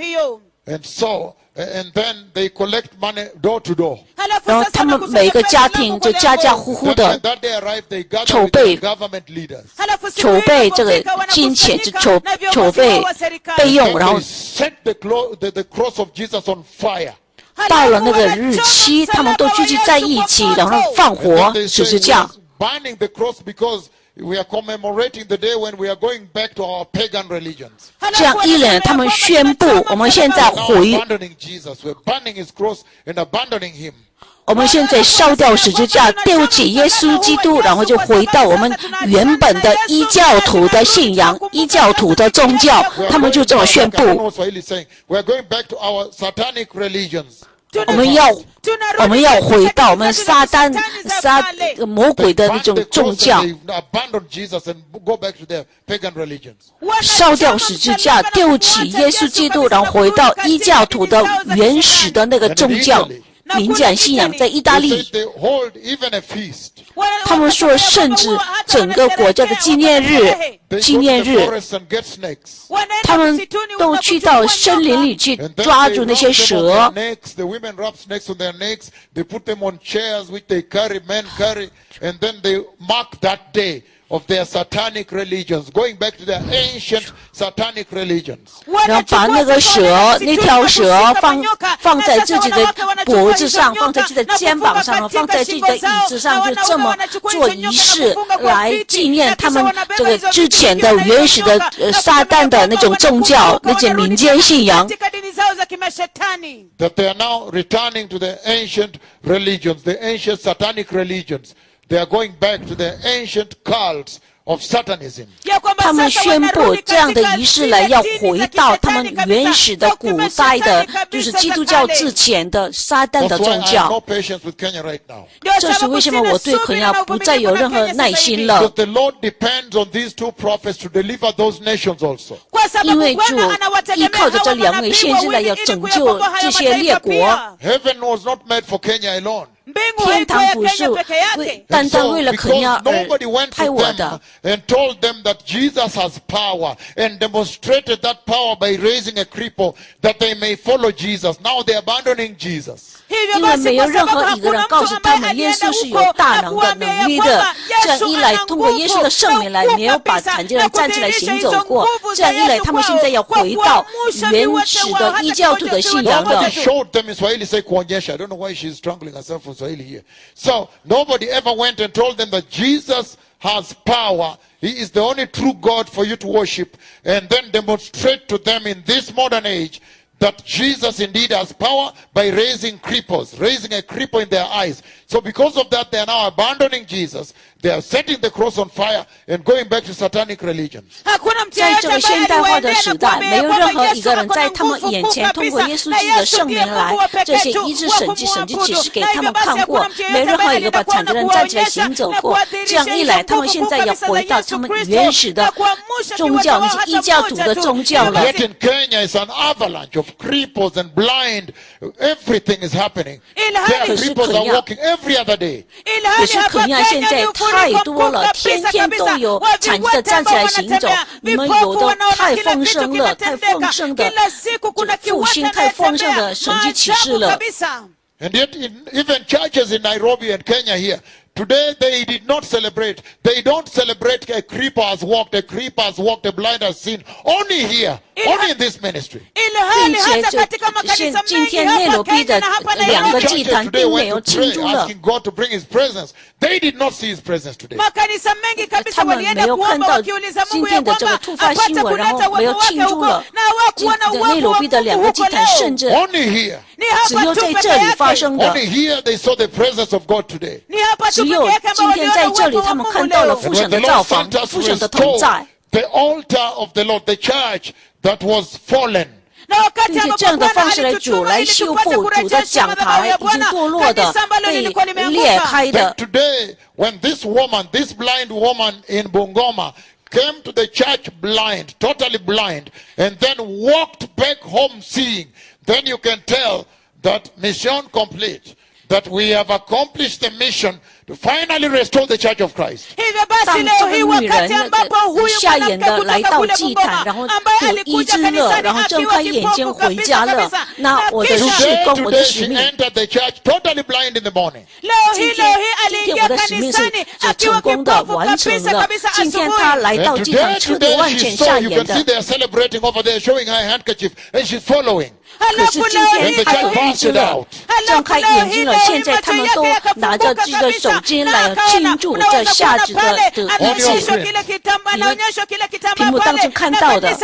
Speaker 2: And so, and then they collect money door to door.
Speaker 3: 然后他们每个家庭就家家户户
Speaker 2: Then
Speaker 3: 的
Speaker 2: when that day arrived, they gathered
Speaker 3: 筹
Speaker 2: with
Speaker 3: 备
Speaker 2: their government leaders.
Speaker 3: 筹备这个金钱，就筹备备用，
Speaker 2: Then
Speaker 3: 然后
Speaker 2: they set the cross of Jesus on fire.
Speaker 3: 到了那个日期，他们都聚集在一起，然后放
Speaker 2: And
Speaker 3: 火
Speaker 2: then they
Speaker 3: 十
Speaker 2: say
Speaker 3: 字架。
Speaker 2: we're burning the cross because we are commemorating the day when we are going back to our pagan religions.
Speaker 3: 这样一来，他们宣布我们现在
Speaker 2: Now
Speaker 3: 回，
Speaker 2: abandoning Jesus, we're burning his cross and abandoning him.
Speaker 3: 我们现在烧掉十字架，丢弃耶稣基督，然后就回到我们原本的异教徒的信仰、异教徒的宗教，
Speaker 2: We are
Speaker 3: 他们就
Speaker 2: going
Speaker 3: 这么
Speaker 2: back,
Speaker 3: 宣
Speaker 2: I don't know
Speaker 3: 布。
Speaker 2: what Swahili is saying. We are going back to our satanic religions.
Speaker 3: 我们要回到我们撒旦、魔鬼的那种
Speaker 2: Burn the
Speaker 3: 宗
Speaker 2: cross
Speaker 3: 教，
Speaker 2: and they abandon Jesus and go back to their pagan religions.
Speaker 3: 烧掉十字架，丢弃耶稣基督，然后回到异教徒的原始的那个宗教、民间信仰。在意大
Speaker 2: They
Speaker 3: 利
Speaker 2: said，they hold even a feast.
Speaker 3: 他们说，甚至整个国家的纪念日，
Speaker 2: They
Speaker 3: 纪
Speaker 2: go to
Speaker 3: 念
Speaker 2: the
Speaker 3: 日，
Speaker 2: forest and get snakes.
Speaker 3: 他们都去到森林里去
Speaker 2: And then
Speaker 3: 抓
Speaker 2: they
Speaker 3: 住那
Speaker 2: wrap
Speaker 3: 些
Speaker 2: them on
Speaker 3: 蛇
Speaker 2: their。necks. The women wrap snakes on their necks. They put them on chairs which they carry, men carry, and then they mark that day of their satanic religions, going back to their ancient satanic religions.
Speaker 3: 然后把那个蛇，那条蛇放在自己的脖子上，放在自己的肩膀上，放在自己的椅子上，就这么做仪式来纪念他们这个之前的原始的撒旦的那种宗教，那些民间信仰。
Speaker 2: That they are now returning to the ancient religions, the ancient satanic religions. They are going back to the ancient cults of Satanism.
Speaker 3: 他们宣布这样的仪式来要回到他们原始的古代的，就是基督教之前的撒旦
Speaker 2: That's
Speaker 3: 的
Speaker 2: why
Speaker 3: 宗
Speaker 2: I have
Speaker 3: 教
Speaker 2: no。patience with Kenya right now.
Speaker 3: 这是为什么我对肯亚不再有任何耐心
Speaker 2: Because
Speaker 3: 了？
Speaker 2: the Lord depends on these two prophets to deliver those nations also.
Speaker 3: 因为主依靠着这两位先知来要拯救这些列国。
Speaker 2: Heaven was not made for Kenya alone.
Speaker 3: 天堂不是为单
Speaker 2: And
Speaker 3: 单
Speaker 2: so,
Speaker 3: 为了肯亚
Speaker 2: because nobody
Speaker 3: 而
Speaker 2: went
Speaker 3: 派
Speaker 2: to
Speaker 3: 我
Speaker 2: them
Speaker 3: 的，
Speaker 2: and told them that Jesus has power and demonstrated that power by raising a cripple that they may follow Jesus. Now they're abandoning Jesus.
Speaker 3: 因为没有任何一个人告诉他们耶稣是有大能的能力的。这样一来，通过耶稣的圣名来，没有把残疾人站起来行走过。这样一来，他们现在要回到原始的异教徒的信仰
Speaker 2: Nobody
Speaker 3: 的。
Speaker 2: showed them in Swahili, say kuonyesha. I don't know why she's strangling herself for Swahili here. So nobody ever went and told them that Jesus has power. He is the only true God for you to worship, and then demonstrate to them in this modern age that Jesus indeed has power by raising cripples, raising a cripple in their eyes. So because of that, they are now abandoning Jesus. They are setting the cross on fire and going back to satanic religions.
Speaker 3: 在这个现代化的时代，没有任何一个人在他们眼前通过耶稣基督的圣名来，这些医治神迹启示给他们看过，没有任何一个把残疾人站起来行走过。这样一来，他们现在要回到他们原始的宗教，那些异教徒的宗教了。
Speaker 2: Yet in Kenya, it's an avalanche of cripples and blind. Everything is happening. Their cripples are walking every other day.
Speaker 3: 可是肯亚现在太多了，天天都有残疾的站起来行走。你们有的太丰盛了，太丰盛的复兴，太丰盛的神迹启示了。
Speaker 2: And yet, even churches in Nairobi and Kenya here, Today they did not celebrate. They don't celebrate a creeper has walked, a creeper has walked, a blind has seen. Only here, only in this ministry.
Speaker 1: 并且今天内罗毕的2个祭坛
Speaker 2: Today
Speaker 1: 并没
Speaker 2: went
Speaker 1: 有
Speaker 2: to
Speaker 1: 庆
Speaker 2: pray,
Speaker 1: 祝了，
Speaker 2: asking God to bring His presence. They did not see His presence today.
Speaker 1: 他们没有看到今天的这个突发新闻，然后没有庆祝了。内罗毕的2个祭坛甚至
Speaker 2: Only here.
Speaker 1: 只有在这里发生的，
Speaker 2: Only here they saw the presence of God today.
Speaker 1: 只有今天在这里他们看到了
Speaker 2: And
Speaker 1: 父
Speaker 2: when
Speaker 1: 神
Speaker 2: the
Speaker 1: 的造
Speaker 2: Lord
Speaker 1: 访，
Speaker 2: sent us
Speaker 1: 父
Speaker 2: to
Speaker 1: 神的同
Speaker 2: restore
Speaker 1: 在。
Speaker 2: the altar of the Lord, the church that was fallen.
Speaker 1: 并且这样的方式来主来修复主的讲台已经堕落的、被裂开
Speaker 2: Then
Speaker 1: 的。
Speaker 2: today, when this woman, this blind woman in Bungoma, came to the church blind, totally blind, and then walked back home seeing, then you can tell that mission complete, that we have accomplished the mission to finally restore the church of Christ.
Speaker 1: 当这个女人瞎眼的来到祭坛，然后就医治了，然后睁开眼睛回家了。那我的事
Speaker 2: Today,
Speaker 1: 工，我的
Speaker 2: today
Speaker 1: 使
Speaker 2: she
Speaker 1: 命，
Speaker 2: entered the church totally blind in the morning.
Speaker 1: 今天我的使命是成功的完成了。今天她来到
Speaker 2: And
Speaker 1: 祭坛，
Speaker 2: today,
Speaker 1: 彻底
Speaker 2: today
Speaker 1: 完
Speaker 2: she
Speaker 1: 全
Speaker 2: saw,
Speaker 1: 瞎
Speaker 2: you
Speaker 1: 眼
Speaker 2: can see
Speaker 1: 的。
Speaker 2: they are celebrating over there, showing her handkerchief, and she's following.
Speaker 1: 可是今天她都医治了，睁开眼睛了。现在他们都拿着这个手机来庆祝这下子的医治。屏幕当中看到的，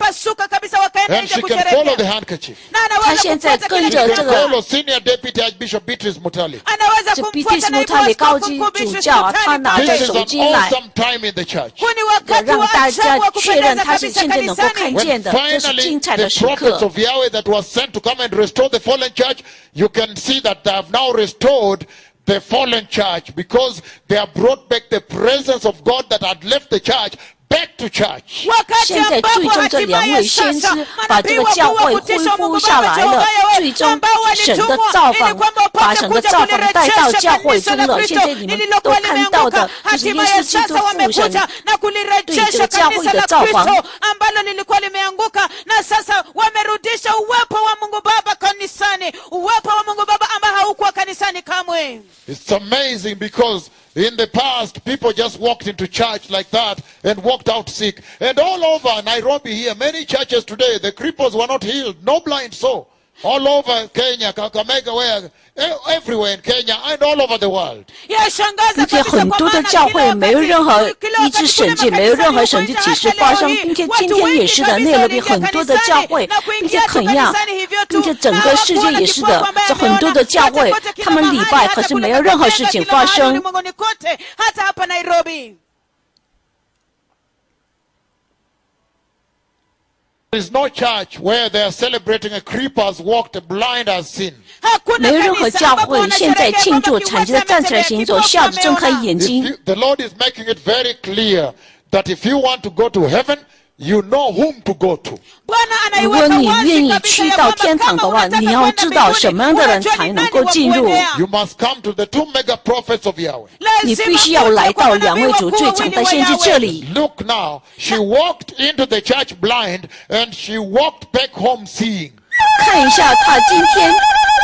Speaker 2: And she can follow the handkerchief.
Speaker 1: 他现在跟
Speaker 2: She
Speaker 1: 着
Speaker 2: can
Speaker 1: 这个
Speaker 2: follow Senior Deputy Archbishop Beatrice Mutali.
Speaker 1: 这比蒂斯穆塔里高级主教啊，他拿着
Speaker 2: This is
Speaker 1: 手
Speaker 2: an
Speaker 1: 机来，
Speaker 2: awesome time in the church.
Speaker 1: 让大家确认他是现在能够看
Speaker 2: When
Speaker 1: 见的，这是
Speaker 2: finally
Speaker 1: 精彩
Speaker 2: the
Speaker 1: 的时
Speaker 2: prophets
Speaker 1: 刻。
Speaker 2: of Yahweh that was sent to come and restore the fallen church, you can see that they have now restored the fallen church because they have brought back the presence of God that had left the church back to church.
Speaker 1: 现在最终这2位先知把这个教会恢复下来了，最终神的造访把整个造访带到教会中了。现在你们都看到的就是耶稣基督父神对这个教会的造访。
Speaker 3: ambalo lilikuwa limeanguka na sasa wamerudisha uwepo wa Mungu Baba kanisani, uwepo wa Mungu Baba ambao haukuwa kanisani kamwe.
Speaker 2: It's amazing because in the past, people just walked into church like that and walked out sick. And all over Nairobi here, many churches today, the cripples were not healed. No blind saw. All over Kenya, Kakamega, where, everywhere in Kenya and all over the world.
Speaker 1: 并且很多的教会没有任何医治神迹，没有任何神迹启示发生，并且今天也是的，内罗毕很多的教会，并且肯亚，并且整个世界也是的，这很多的教会，他们礼拜，可是没有任何事情发生。
Speaker 3: hata hapa Nairobi.
Speaker 2: There is no church where they are celebrating a creeper has walked, a blind has seen.
Speaker 1: 没有任何教会现在庆祝残疾的站起来行走，瞎子睁开眼睛。
Speaker 2: The Lord is making it very clear that if you want to go to heaven, you know whom to go to.
Speaker 1: 如果你愿意去到天堂的话，你要知道什么样的人才能够进入。
Speaker 2: You must come to the 2 mega prophets of Yahweh.
Speaker 1: 你必须要来到2位主最强的先知这里。
Speaker 2: Look now, she walked into the church blind and she walked back home seeing.
Speaker 1: 看一下他今天，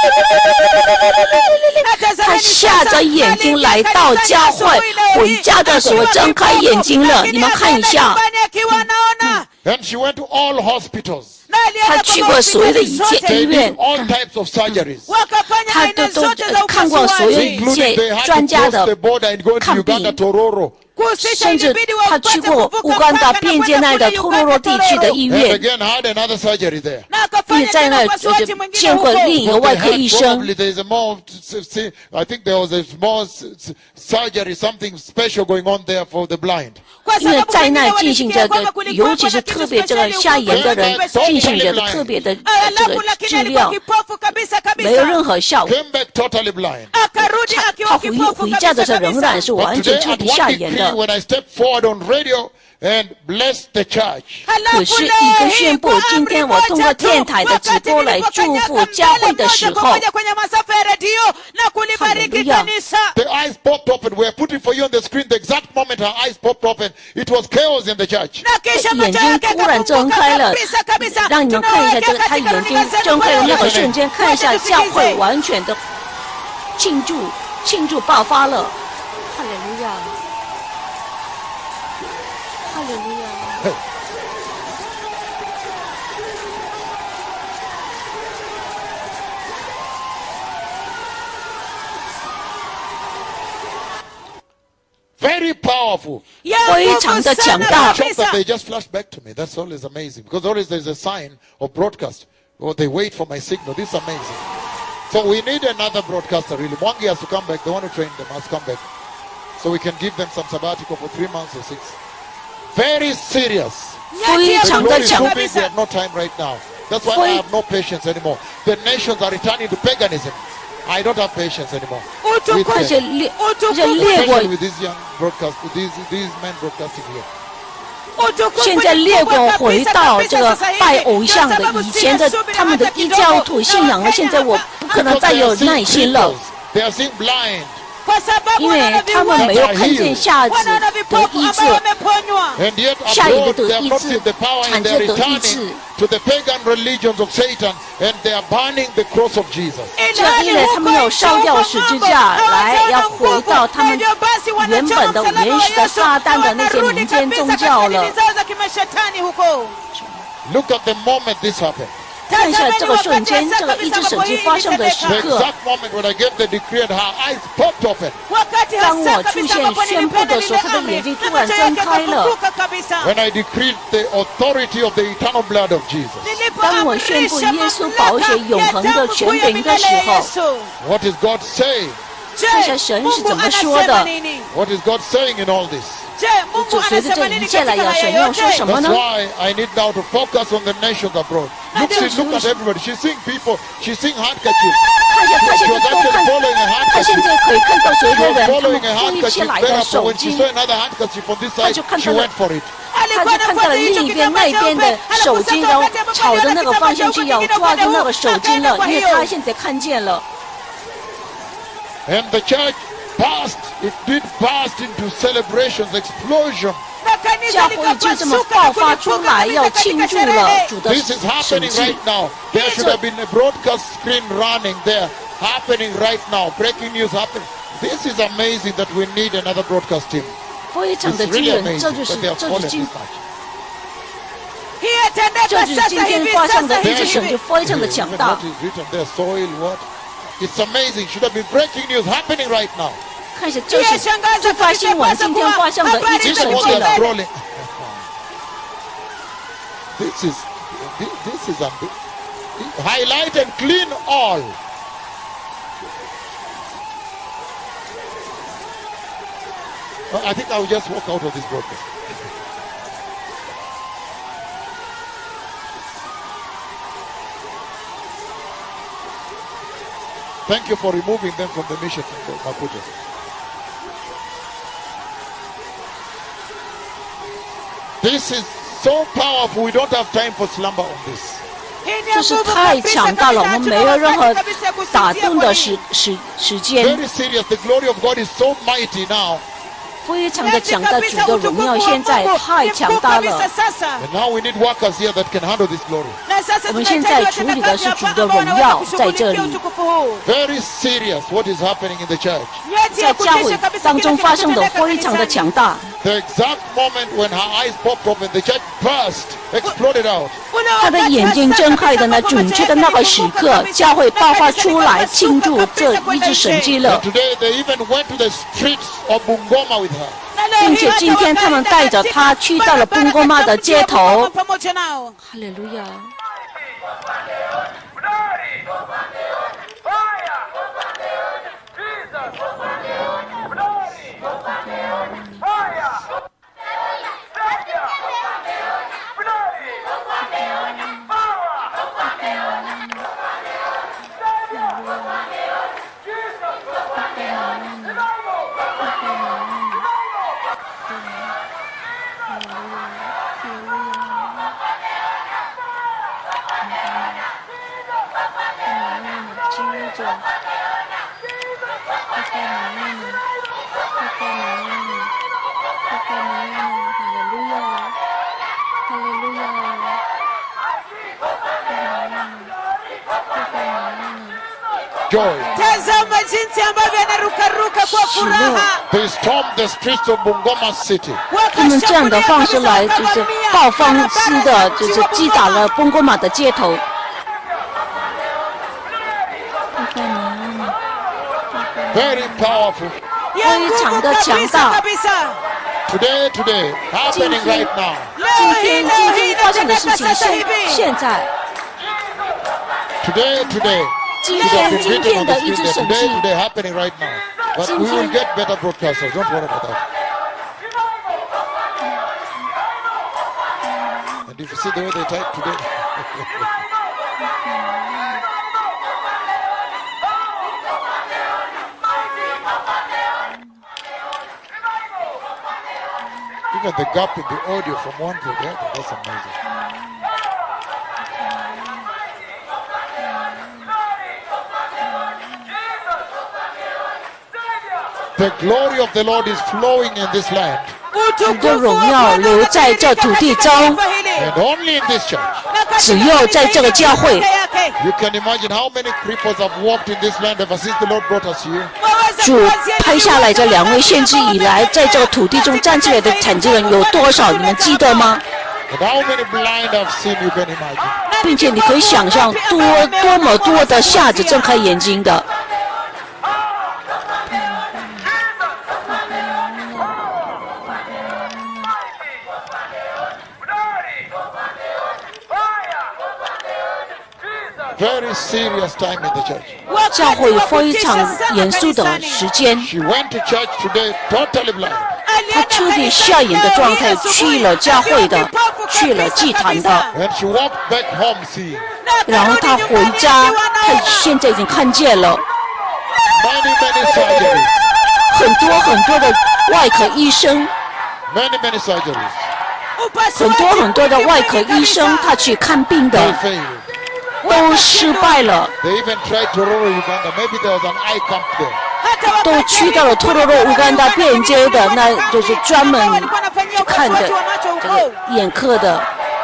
Speaker 1: 他下着眼睛来到教会，回家的时候睁开眼睛了。你们看一下，
Speaker 2: And she went to all hospitals.
Speaker 1: 他去过所有的一切医
Speaker 2: They
Speaker 1: 院
Speaker 2: did，all types of surgeries.
Speaker 1: 他都看过所有一
Speaker 2: Including
Speaker 1: 切
Speaker 2: they had
Speaker 1: 专
Speaker 2: to
Speaker 1: 家
Speaker 2: cross
Speaker 1: 的
Speaker 2: the border and go to
Speaker 1: 看
Speaker 2: Uganda,
Speaker 1: 病。
Speaker 2: Tororo.
Speaker 1: 甚至他去过乌干达边界那的托罗罗地区的医
Speaker 2: And
Speaker 1: 院，
Speaker 2: again had another surgery there.
Speaker 1: 并且在那见过另一个
Speaker 2: But
Speaker 1: 外
Speaker 2: they
Speaker 1: 科医
Speaker 2: had
Speaker 1: 生。
Speaker 2: probably there is a more, I think there was a small surgery, something special going on there for the blind.
Speaker 1: 因为在那进行着的，尤其是特别这个瞎眼的人进行着的特别的这个治疗，没有任何效果。
Speaker 2: Came back totally blind.
Speaker 1: 他回家的时候仍然是
Speaker 2: But
Speaker 1: 完
Speaker 2: today
Speaker 1: 全彻
Speaker 2: at
Speaker 1: 底瞎
Speaker 2: one
Speaker 1: 眼
Speaker 2: decree,
Speaker 1: 的。
Speaker 2: when I step forward on radio and bless the church,
Speaker 1: 可是一个宣布，今天我通过电台的直播来祝福教会的时候，
Speaker 2: the eyes popped open. We are putting for you on the screen the exact moment her eyes popped open. It was chaos in the church.
Speaker 1: 眼睛突然睁开了，让你们看一下这个他眼睛睁开的那个瞬间，看一下教会完全的庆祝爆发了。
Speaker 3: 哈利路亚，哈利路亚。
Speaker 2: Very powerful.
Speaker 3: 非常的强大。
Speaker 2: Shocked that they just flashed back to me. That's always amazing. Because always there's a sign of broadcast. Or they wait for my signal. This is amazing. So we need another broadcaster really. Mwangi has to come back. They want to train them. Must come back. So we can give them some sabbatical for 3 months or 6. Very serious.
Speaker 3: 非
Speaker 2: The
Speaker 3: 常
Speaker 2: glory
Speaker 3: 的
Speaker 2: is
Speaker 3: 强
Speaker 2: too big. We have no time right now. That's why I have no patience anymore. The nations are returning to paganism. I don't have patience anymore. With
Speaker 3: 而且
Speaker 2: them.
Speaker 3: 列国
Speaker 2: Especially with these young broadcast, with these men broadcasting here.
Speaker 3: 现在列国回到这个拜偶像的以前的他们的异教徒信仰了，现在我不可能
Speaker 2: Because
Speaker 3: 再
Speaker 2: they
Speaker 3: 有
Speaker 2: are
Speaker 3: 耐
Speaker 2: seeing
Speaker 3: 心了，
Speaker 2: cripples. They are seeing blind.
Speaker 3: 因为他们没有看见瞎子得医治，
Speaker 2: And yet
Speaker 3: 下一个
Speaker 2: abroad, they
Speaker 3: 得
Speaker 2: have
Speaker 3: 医
Speaker 2: not
Speaker 3: 治
Speaker 2: seen the power,
Speaker 3: 产
Speaker 2: and
Speaker 3: 就
Speaker 2: they are
Speaker 3: 得医治
Speaker 2: returning。to the pagan religions of Satan, and they are burning the cross of Jesus.
Speaker 3: 这样一来，他们要烧掉十字架，来要回到他们原本的原始的撒旦的那些民间宗教了。
Speaker 2: Look at the moment this happened.
Speaker 3: 看一下这个瞬间，这个医治神迹发生的时
Speaker 2: The
Speaker 3: 刻。
Speaker 2: exact moment when I gave the decree and her eyes popped open.
Speaker 3: 当我出现宣布的时候，他的眼睛突然睁开了。
Speaker 2: When I decreed the authority of the eternal blood of Jesus.
Speaker 3: 当我宣布耶稣宝血永恒的权柄的时候，
Speaker 2: What is God saying?
Speaker 3: 看一下神是怎么说的。
Speaker 2: What is God saying in all this?
Speaker 3: 就随着这一切来讲，神要说什么
Speaker 2: That's
Speaker 3: 呢？
Speaker 2: why I need now to focus on the nations abroad. Look at everybody. She's seeing people. She's seeing handkerchiefs.
Speaker 3: 看一下，他
Speaker 2: She
Speaker 3: 现
Speaker 2: was
Speaker 3: 在都
Speaker 2: actually
Speaker 3: 看，
Speaker 2: following a
Speaker 3: 他现
Speaker 2: handkerchief.
Speaker 3: 在可以看到所有
Speaker 2: She
Speaker 3: 的
Speaker 2: was
Speaker 3: 人，他们
Speaker 2: following a
Speaker 3: 挥起
Speaker 2: handkerchief
Speaker 3: 来
Speaker 2: there.
Speaker 3: 的
Speaker 2: So
Speaker 3: 手
Speaker 2: when she
Speaker 3: 巾
Speaker 2: saw，another handkerchief on this side,
Speaker 3: 就看
Speaker 2: she
Speaker 3: 到了
Speaker 2: went for it.
Speaker 3: 他就看到了另一边那一边的手巾，然后朝着那个方向去，要抓住那个手巾了，因为他现在看见了。
Speaker 2: And the church burst. It did burst into celebrations, explosion.
Speaker 3: 教会就这么爆发出来，要庆祝了主的
Speaker 2: This is
Speaker 3: 神
Speaker 2: happening
Speaker 3: 迹
Speaker 2: right。now. There should have been a broadcast screen running there, happening right now. Breaking news happening. This is amazing that we need another broadcast team.
Speaker 3: 非常
Speaker 2: It's
Speaker 3: 的惊
Speaker 2: really
Speaker 3: 人，
Speaker 2: amazing
Speaker 3: 这就
Speaker 2: that
Speaker 3: 是
Speaker 2: they have
Speaker 3: 这
Speaker 2: fallen
Speaker 3: 是今
Speaker 2: this much.
Speaker 3: 这就是今天发生的医治神迹，非常的强
Speaker 2: Even
Speaker 3: 大
Speaker 2: what。is written there, soil, what? It's amazing. Should have been breaking news happening right now.
Speaker 3: 看一下，这是这发新闻今天发生的医治
Speaker 2: This is
Speaker 3: 神
Speaker 2: what
Speaker 3: 迹
Speaker 2: they're
Speaker 3: 了。
Speaker 2: scrolling. This is highlight and clean all. I think I'll just walk out of this broadcast. Thank you for removing them from the mission, Maputo. This is so powerful. We don't have time for slumber on this.
Speaker 3: 这是太强大了，我们没有任何打盹的时间，
Speaker 2: Very serious. The glory of God is so mighty now.
Speaker 3: 非常的强大，主的荣耀现在太强大了。
Speaker 2: And now we need workers here that can handle this glory.
Speaker 3: 我们现在处理的是主的荣耀在这里，
Speaker 2: Very serious what is happening in the church.
Speaker 3: 在教会当中发生的非常的强大。
Speaker 2: The exact moment when her eyes popped open, the church burst, exploded out.
Speaker 3: 他的眼睛睁开的那准确的那个时刻，教会爆发出来庆祝这医治神迹
Speaker 2: And
Speaker 3: 了，
Speaker 2: today they even went to the streets of Bungoma with her.
Speaker 3: 并且今天他们带着他去到了bun哥妈的街头。哈利路亚！ 哈
Speaker 2: joy.
Speaker 1: ，tazama jinsi ambavyo anarukaruka kwa furaha，
Speaker 2: They stormed the streets of Bungoma City.
Speaker 3: 他们这样的方式来就是暴风式的，就是击打了崩哥马的街头。
Speaker 2: Very powerful.
Speaker 1: 非常的强大。
Speaker 2: Today, happening right now.
Speaker 3: 今天发生的事情，现在，
Speaker 2: Today.
Speaker 3: 今
Speaker 2: It has been
Speaker 3: 天
Speaker 2: written on
Speaker 3: 的
Speaker 2: the
Speaker 3: 一只
Speaker 2: screen
Speaker 3: 神
Speaker 2: there.
Speaker 3: 迹，
Speaker 2: Today, happening right now. But we will get better broadcasters. Don't worry about that. And if you see the way they type today. Even the gap in the audio from one to the other, that's amazing. The glory of the Lord is flowing in this land.
Speaker 3: 神的荣耀留在这土地中，
Speaker 2: And only in this church.
Speaker 3: 只有在这个教会。
Speaker 2: You can imagine how many cripples have walked in this land ever since the Lord brought us here.
Speaker 3: 主拍下来这2位先知以来，在这个土地中站起来的残疾人有多少？你们记得吗？
Speaker 2: And how many blind have seen, you can imagine.
Speaker 3: 并且你可以想象多么多的瞎子睁开眼睛的。
Speaker 2: Very serious time in the church.
Speaker 3: 教会非常严肃的时间，
Speaker 2: She went to church today totally blind.
Speaker 3: 他彻底瞎眼的状态去了教会的，去了祭坛的，
Speaker 2: And she walked back home seeing.
Speaker 3: 然后他回家，他现在已经看见了
Speaker 2: Many surgeries.
Speaker 3: 很多的外科医生，
Speaker 2: Many surgeries.
Speaker 3: 很多的外科医生，他去看病
Speaker 2: They
Speaker 3: 的
Speaker 2: failed.
Speaker 3: 都失败了，
Speaker 2: They even tried to roll Uganda. Maybe there was an eye camp there.
Speaker 3: 都去到了托罗罗乌干达边界的，那就是专门去看的这个眼科的。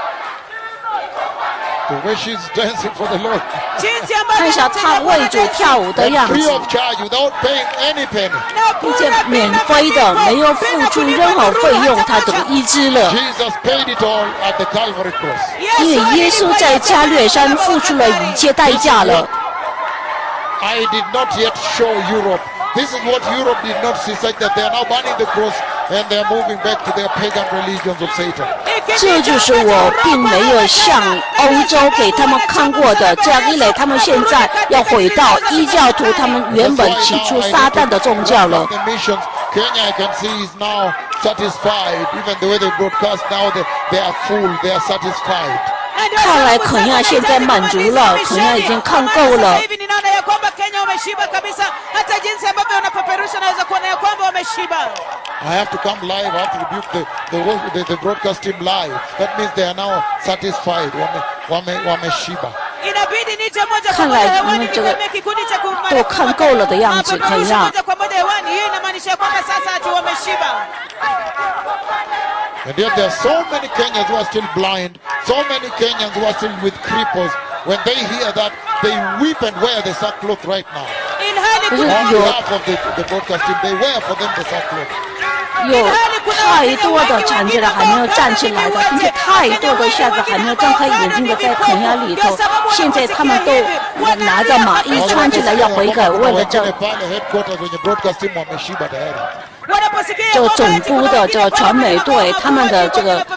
Speaker 2: The way she's dancing for the Lord.
Speaker 3: 看一下他为主跳舞的
Speaker 2: And
Speaker 3: 样
Speaker 2: free
Speaker 3: 子，
Speaker 2: of charge without paying any penny.
Speaker 3: 并且免费的，没有付出任何费用，他得医治了。
Speaker 2: Jesus paid it all at the Calvary cross.
Speaker 3: 因为耶稣在加略山付出了一切代价了。
Speaker 2: I did not yet show Europe. This is what Europe did not see, such that they are now burning the cross and they are moving back to their pagan religions of Satan.
Speaker 3: 这就是我并没有向欧洲给他们看过的，这样一来，他们现在要回到异教徒他们原本起初撒旦的宗教了。
Speaker 2: The missions, Kenya, I can see, is now satisfied. Even the way they broadcast now, they are full, they are satisfied.
Speaker 3: 看来肯亚现在满足了，肯亚已经看够了。
Speaker 2: I have to come live. I have to rebuke the broadcast team live. That means they are now satisfied. Wameshiba.
Speaker 3: 看来你们这个都看够了的样子，肯亚。
Speaker 2: And yet there are so many Kenyans who are still blind, so many Kenyans who are still with cripples. When they hear that, they weep and wear the sackcloth right now.
Speaker 3: 可是
Speaker 2: On
Speaker 3: 有
Speaker 2: behalf of the broadcast team, they wear for them the sackcloth.
Speaker 3: 有太多的残疾人还没有站起来的，并且太多的瞎子还没有睁开眼睛的在肯亚里头。现在他们都拿着马衣穿起来要悔改，为了这
Speaker 2: headquarters when you broadcast team wameshiba tayari.
Speaker 3: 这个总部的这个传媒队，他们的这个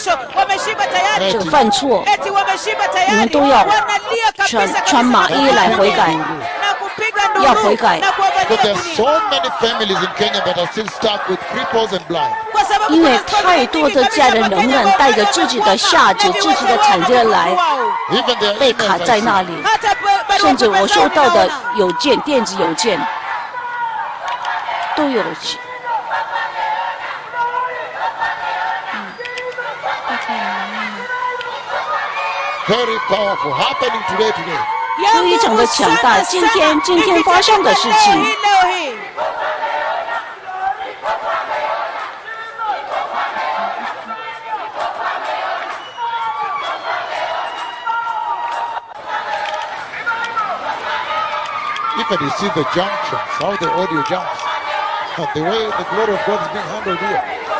Speaker 3: 犯错，你们都要穿马衣来悔改，要悔改。
Speaker 2: But there are so many families in Kenya that are still stuck with cripples and blind.
Speaker 3: 因为太多的家人仍然带着自己的瞎子、自己的残疾人来，
Speaker 2: Even their
Speaker 3: 被卡
Speaker 2: emails
Speaker 3: 在
Speaker 2: I
Speaker 3: 那
Speaker 2: see.
Speaker 3: 里。甚至我收到的邮件、电子邮件都有去。
Speaker 2: Very powerful. Happening today.
Speaker 3: 非常的强大。今天发生的事情，
Speaker 2: It Look at, you see the junctions, how the audio jumps. The way the glory of God is being handled here.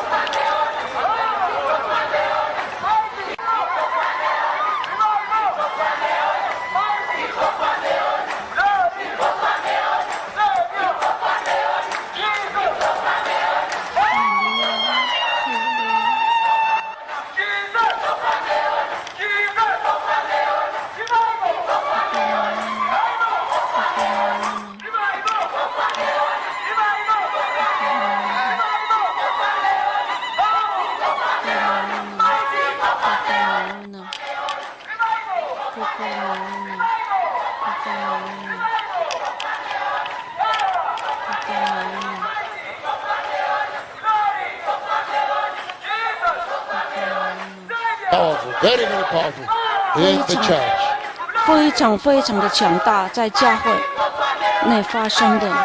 Speaker 2: Powerful, very, very powerful in the church.
Speaker 3: 非常非常的强大，在教会内发生的。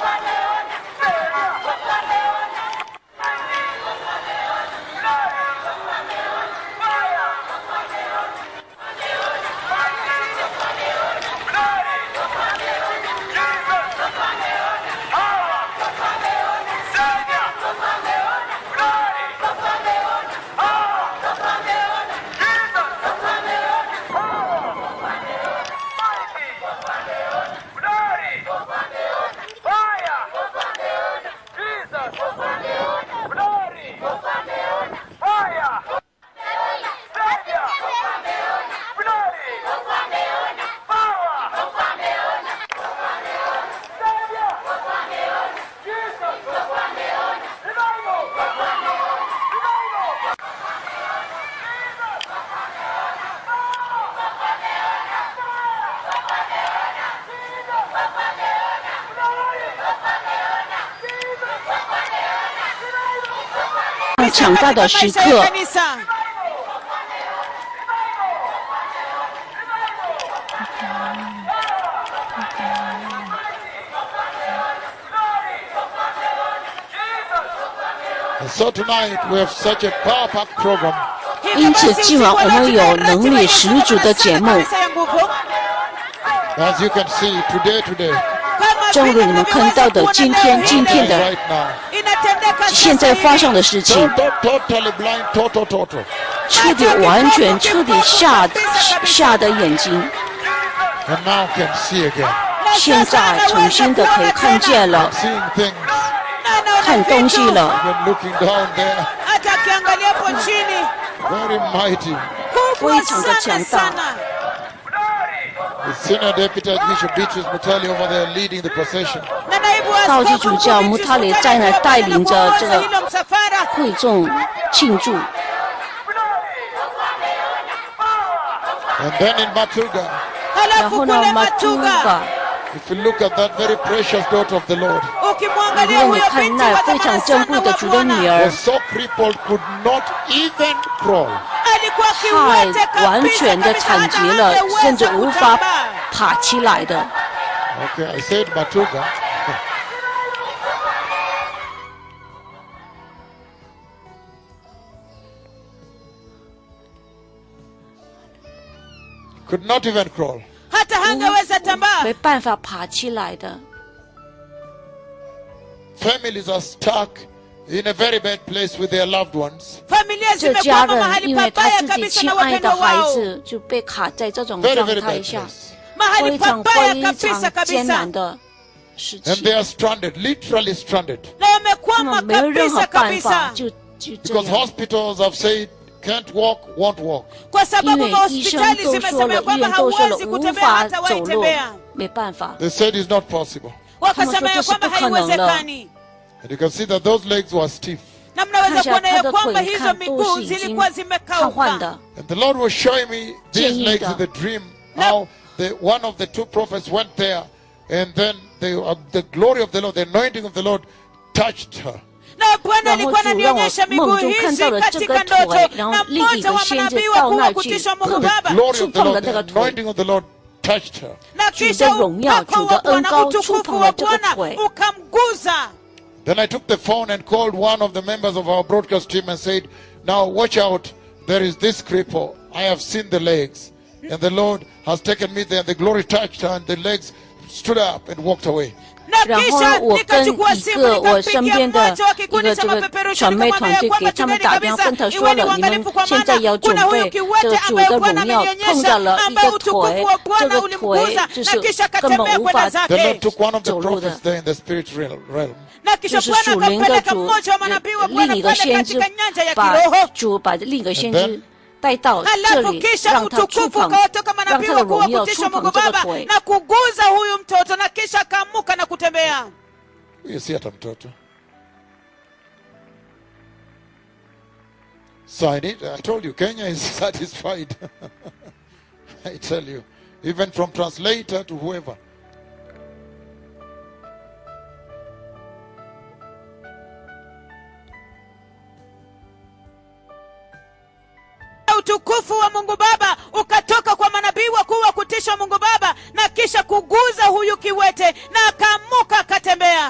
Speaker 3: 强大的时刻，
Speaker 2: So tonight we have such a power-packed program.
Speaker 3: 因此今晚我们有能力十足的节目。
Speaker 2: As you can see, today,
Speaker 3: 正如你们看到的，今天的
Speaker 2: right now,
Speaker 3: 现在发生的事情，
Speaker 2: totally blind, total.
Speaker 3: 彻底完全彻底吓的眼睛，
Speaker 2: And now can see again.
Speaker 3: 现在重新的可以看见了，
Speaker 2: Seeing things.
Speaker 3: 看东西了，
Speaker 2: Even looking down there. Very mighty.
Speaker 3: 非常的强大。
Speaker 2: The Senior Deputy Archbishop Beatrice Mutali over there leading the procession.
Speaker 3: 高级主教穆塔里在那带领着这个会众庆祝。
Speaker 2: And then in Matuga,
Speaker 3: 然后呢，马图嘎，
Speaker 2: if you look at that very precious daughter of the Lord,
Speaker 3: 如果你看那非常珍贵的主的女儿
Speaker 2: was，so crippled could not even crawl.
Speaker 3: 太完全的残疾了，甚至无法爬起来的。
Speaker 2: Okay, I said Matuga. Could not even crawl.
Speaker 1: hata hangeweza tambaa.
Speaker 3: 没办法爬起来的。
Speaker 2: Families are stuck in a very bad place with their loved ones.
Speaker 1: Familia
Speaker 3: 这家
Speaker 1: zimekwama
Speaker 3: 人
Speaker 1: mahali
Speaker 3: 因为他
Speaker 1: pabaya
Speaker 3: 自己
Speaker 1: kabisa
Speaker 3: 亲
Speaker 1: na
Speaker 3: 爱的
Speaker 1: wapendwa
Speaker 3: 孩
Speaker 1: wao.
Speaker 3: 子就被卡在这种
Speaker 2: Very,
Speaker 3: 状
Speaker 2: very
Speaker 3: 态
Speaker 2: bad
Speaker 3: 下，
Speaker 2: place.
Speaker 1: Mahali
Speaker 3: 非常
Speaker 1: pabaya
Speaker 3: 非
Speaker 1: kabisa
Speaker 3: 常艰难
Speaker 1: kabisa.
Speaker 3: 的时
Speaker 2: And
Speaker 3: 期
Speaker 2: they，are stranded, literally stranded.
Speaker 1: Na
Speaker 3: 他
Speaker 1: wamekwama
Speaker 3: 们没有任何
Speaker 1: kabisa
Speaker 3: 办法，
Speaker 1: kabisa.
Speaker 3: 就这
Speaker 2: Because
Speaker 3: 样。
Speaker 2: hospitals have said, can't walk, won't walk.
Speaker 1: Kwa
Speaker 3: 因
Speaker 1: sababu
Speaker 3: 为医生
Speaker 1: mahospitali
Speaker 3: 都说
Speaker 1: zimesema
Speaker 3: 了，医
Speaker 1: kwamba
Speaker 3: 院都说了，
Speaker 1: hauwezi
Speaker 3: 无
Speaker 1: kutembea
Speaker 3: 法
Speaker 1: hata
Speaker 3: 走路
Speaker 1: waitembea.
Speaker 3: 没办法。
Speaker 2: They said it's not possible.
Speaker 1: Wakasema ya kwamba haiwezekani.
Speaker 2: And you can see that those legs were stiff.
Speaker 1: Na mnaweza
Speaker 3: 看下
Speaker 1: kuona
Speaker 3: 他
Speaker 1: ya
Speaker 3: 的
Speaker 1: kwamba
Speaker 3: 腿，
Speaker 1: hizo
Speaker 3: 看都
Speaker 1: miguu
Speaker 3: 是已经
Speaker 1: zilikuwa
Speaker 3: 瘫痪
Speaker 1: zimekauka.
Speaker 3: 的。
Speaker 2: And the Lord was showing me these
Speaker 3: 建议的。
Speaker 2: legs in the dream, how one of the two prophets went there, and then the glory of the Lord, the anointing of the Lord touched her.
Speaker 1: Na Bwana
Speaker 3: 然后
Speaker 1: alikuwa
Speaker 3: 主让我
Speaker 1: ananionyesha miguu
Speaker 3: 梦中看
Speaker 1: hizi
Speaker 3: 到了这个
Speaker 1: katika
Speaker 3: 腿，
Speaker 1: ndoto,
Speaker 3: 然
Speaker 1: na
Speaker 3: 后另一
Speaker 1: mmoja
Speaker 3: 个
Speaker 1: wa
Speaker 3: 先知
Speaker 1: manabii
Speaker 3: 到
Speaker 1: wakuu
Speaker 3: 那
Speaker 1: wa
Speaker 3: 去
Speaker 1: kutishwa Mungu
Speaker 2: The
Speaker 1: Baba,
Speaker 2: glory of the
Speaker 3: 触碰了
Speaker 2: Lord,
Speaker 3: 这个
Speaker 2: the
Speaker 3: 腿。
Speaker 2: anointing of the Lord touched her.
Speaker 1: na
Speaker 3: 主的
Speaker 1: kisha
Speaker 3: 荣耀，
Speaker 1: upako
Speaker 3: 主的
Speaker 1: wa
Speaker 3: 恩
Speaker 1: Bwana,
Speaker 3: 高触
Speaker 1: utukufu
Speaker 3: 碰
Speaker 1: wa
Speaker 3: 了这个
Speaker 1: Bwana
Speaker 3: 腿。
Speaker 1: ukamguza.
Speaker 2: Then I took the phone and called one of the members of our broadcast team and said, now watch out, there is this cripple. I have seen the legs. And the Lord has taken me there. The glory touched her and the legs stood up and walked away.
Speaker 3: 然后呢，我跟一个我身边的一个这个传媒团队给他们打电话，跟他说了，你们现在要准备这个主的荣耀碰到了一个腿，这个腿就是根本无法
Speaker 2: The Lord took one of the
Speaker 3: 走路的
Speaker 2: prophets。there in the spirit realm.
Speaker 3: 就是属灵的主，另一个先知把另一个先知带到这里，让他触碰，让他的荣耀触碰这个腿。
Speaker 1: na kuguza huyu mtoto na kisha akamuka na kutembea.
Speaker 2: You see hata mtoto. So I told you, Kenya is satisfied. I tell you, even from translator to whoever.
Speaker 1: Utukufu wa Mungu Baba ukatoka kwa manabii wakuu wa kutisha Mungu Baba na kisha kuguza huyu kiwete na akamuka akatembea.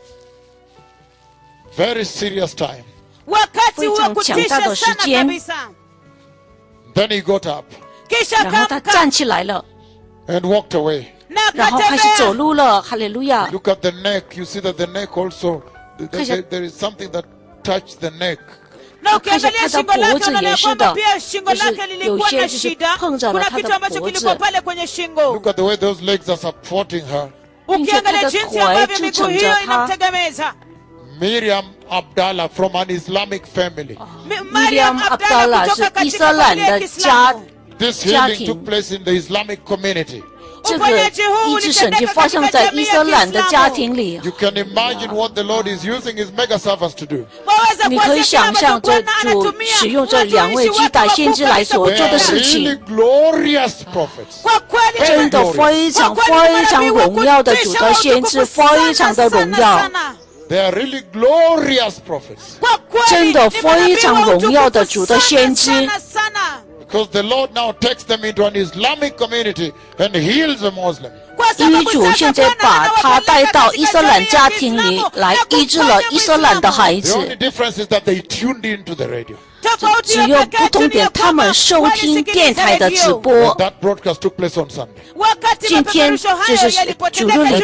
Speaker 2: Very serious time.
Speaker 1: Wakati wa kutisha sana kabisa.
Speaker 2: Then he got up
Speaker 1: kisha
Speaker 3: 然后他站起来了，
Speaker 2: and walked away.
Speaker 1: 那
Speaker 3: 然后开始走
Speaker 1: akatembea.
Speaker 3: 路了，哈利路亚！
Speaker 2: Look at the neck. You see that the neck also, there is something that touched the neck.
Speaker 1: 那ukiangalia
Speaker 3: 看着
Speaker 1: shingo
Speaker 3: 他的
Speaker 1: lake
Speaker 3: 脖子
Speaker 1: unaona
Speaker 3: 也是
Speaker 1: kwamba
Speaker 3: 的，
Speaker 1: pia shingo
Speaker 3: 就是
Speaker 1: lake
Speaker 3: 有
Speaker 1: lilikuwa
Speaker 3: 些
Speaker 1: na
Speaker 3: 就是
Speaker 1: shida.
Speaker 3: 碰着了
Speaker 1: Kuna
Speaker 3: 他
Speaker 1: kitu
Speaker 3: 的
Speaker 1: ambacho
Speaker 3: 脖
Speaker 1: kilikuwa
Speaker 3: 子，
Speaker 1: pale kwenye shingo.
Speaker 2: Look at the way those legs are supporting her.
Speaker 3: 并且他
Speaker 1: Ukiangalia
Speaker 3: 的
Speaker 1: jinsi
Speaker 3: 腿
Speaker 1: ambavyo
Speaker 3: 支
Speaker 1: miguu
Speaker 3: 撑
Speaker 1: hiyo
Speaker 3: 着他。
Speaker 1: inamtegemeza.
Speaker 2: Miriam Abdallah from an Islamic family.
Speaker 3: Miriam Abdallah 是伊斯兰的家，
Speaker 2: This
Speaker 3: 家
Speaker 2: healing
Speaker 3: 庭
Speaker 2: took place in the Islamic community.
Speaker 3: 这个医治神就发生在伊斯兰的家庭里。
Speaker 2: You can imagine what the Lord is using his mega servants to do.
Speaker 1: Waweza
Speaker 3: 你可以
Speaker 1: kuwasikia
Speaker 3: 想象
Speaker 1: ambacho
Speaker 3: 这
Speaker 1: Bwana
Speaker 3: 主
Speaker 1: anatumia
Speaker 3: 使用这两位击打先知来所
Speaker 2: They
Speaker 3: 做的
Speaker 2: are
Speaker 3: 事
Speaker 2: really
Speaker 3: 情，
Speaker 2: glorious prophets.
Speaker 1: kwa kweli
Speaker 3: 真的非常非常荣耀的主的先知，非常的荣耀。
Speaker 2: They are really glorious prophets.
Speaker 3: 真的非常荣耀的主的先知。
Speaker 2: Because the Lord now takes them into an Islamic community and heals a Muslim.
Speaker 3: 因为主现在把他带到伊斯兰家庭里来医治了伊斯兰的孩
Speaker 2: The only
Speaker 3: 子。
Speaker 2: difference is that they tuned into the radio.
Speaker 3: 只有不同点，他们收听电台的直播。
Speaker 2: That broadcast took place on Sunday.
Speaker 3: 今天就是主日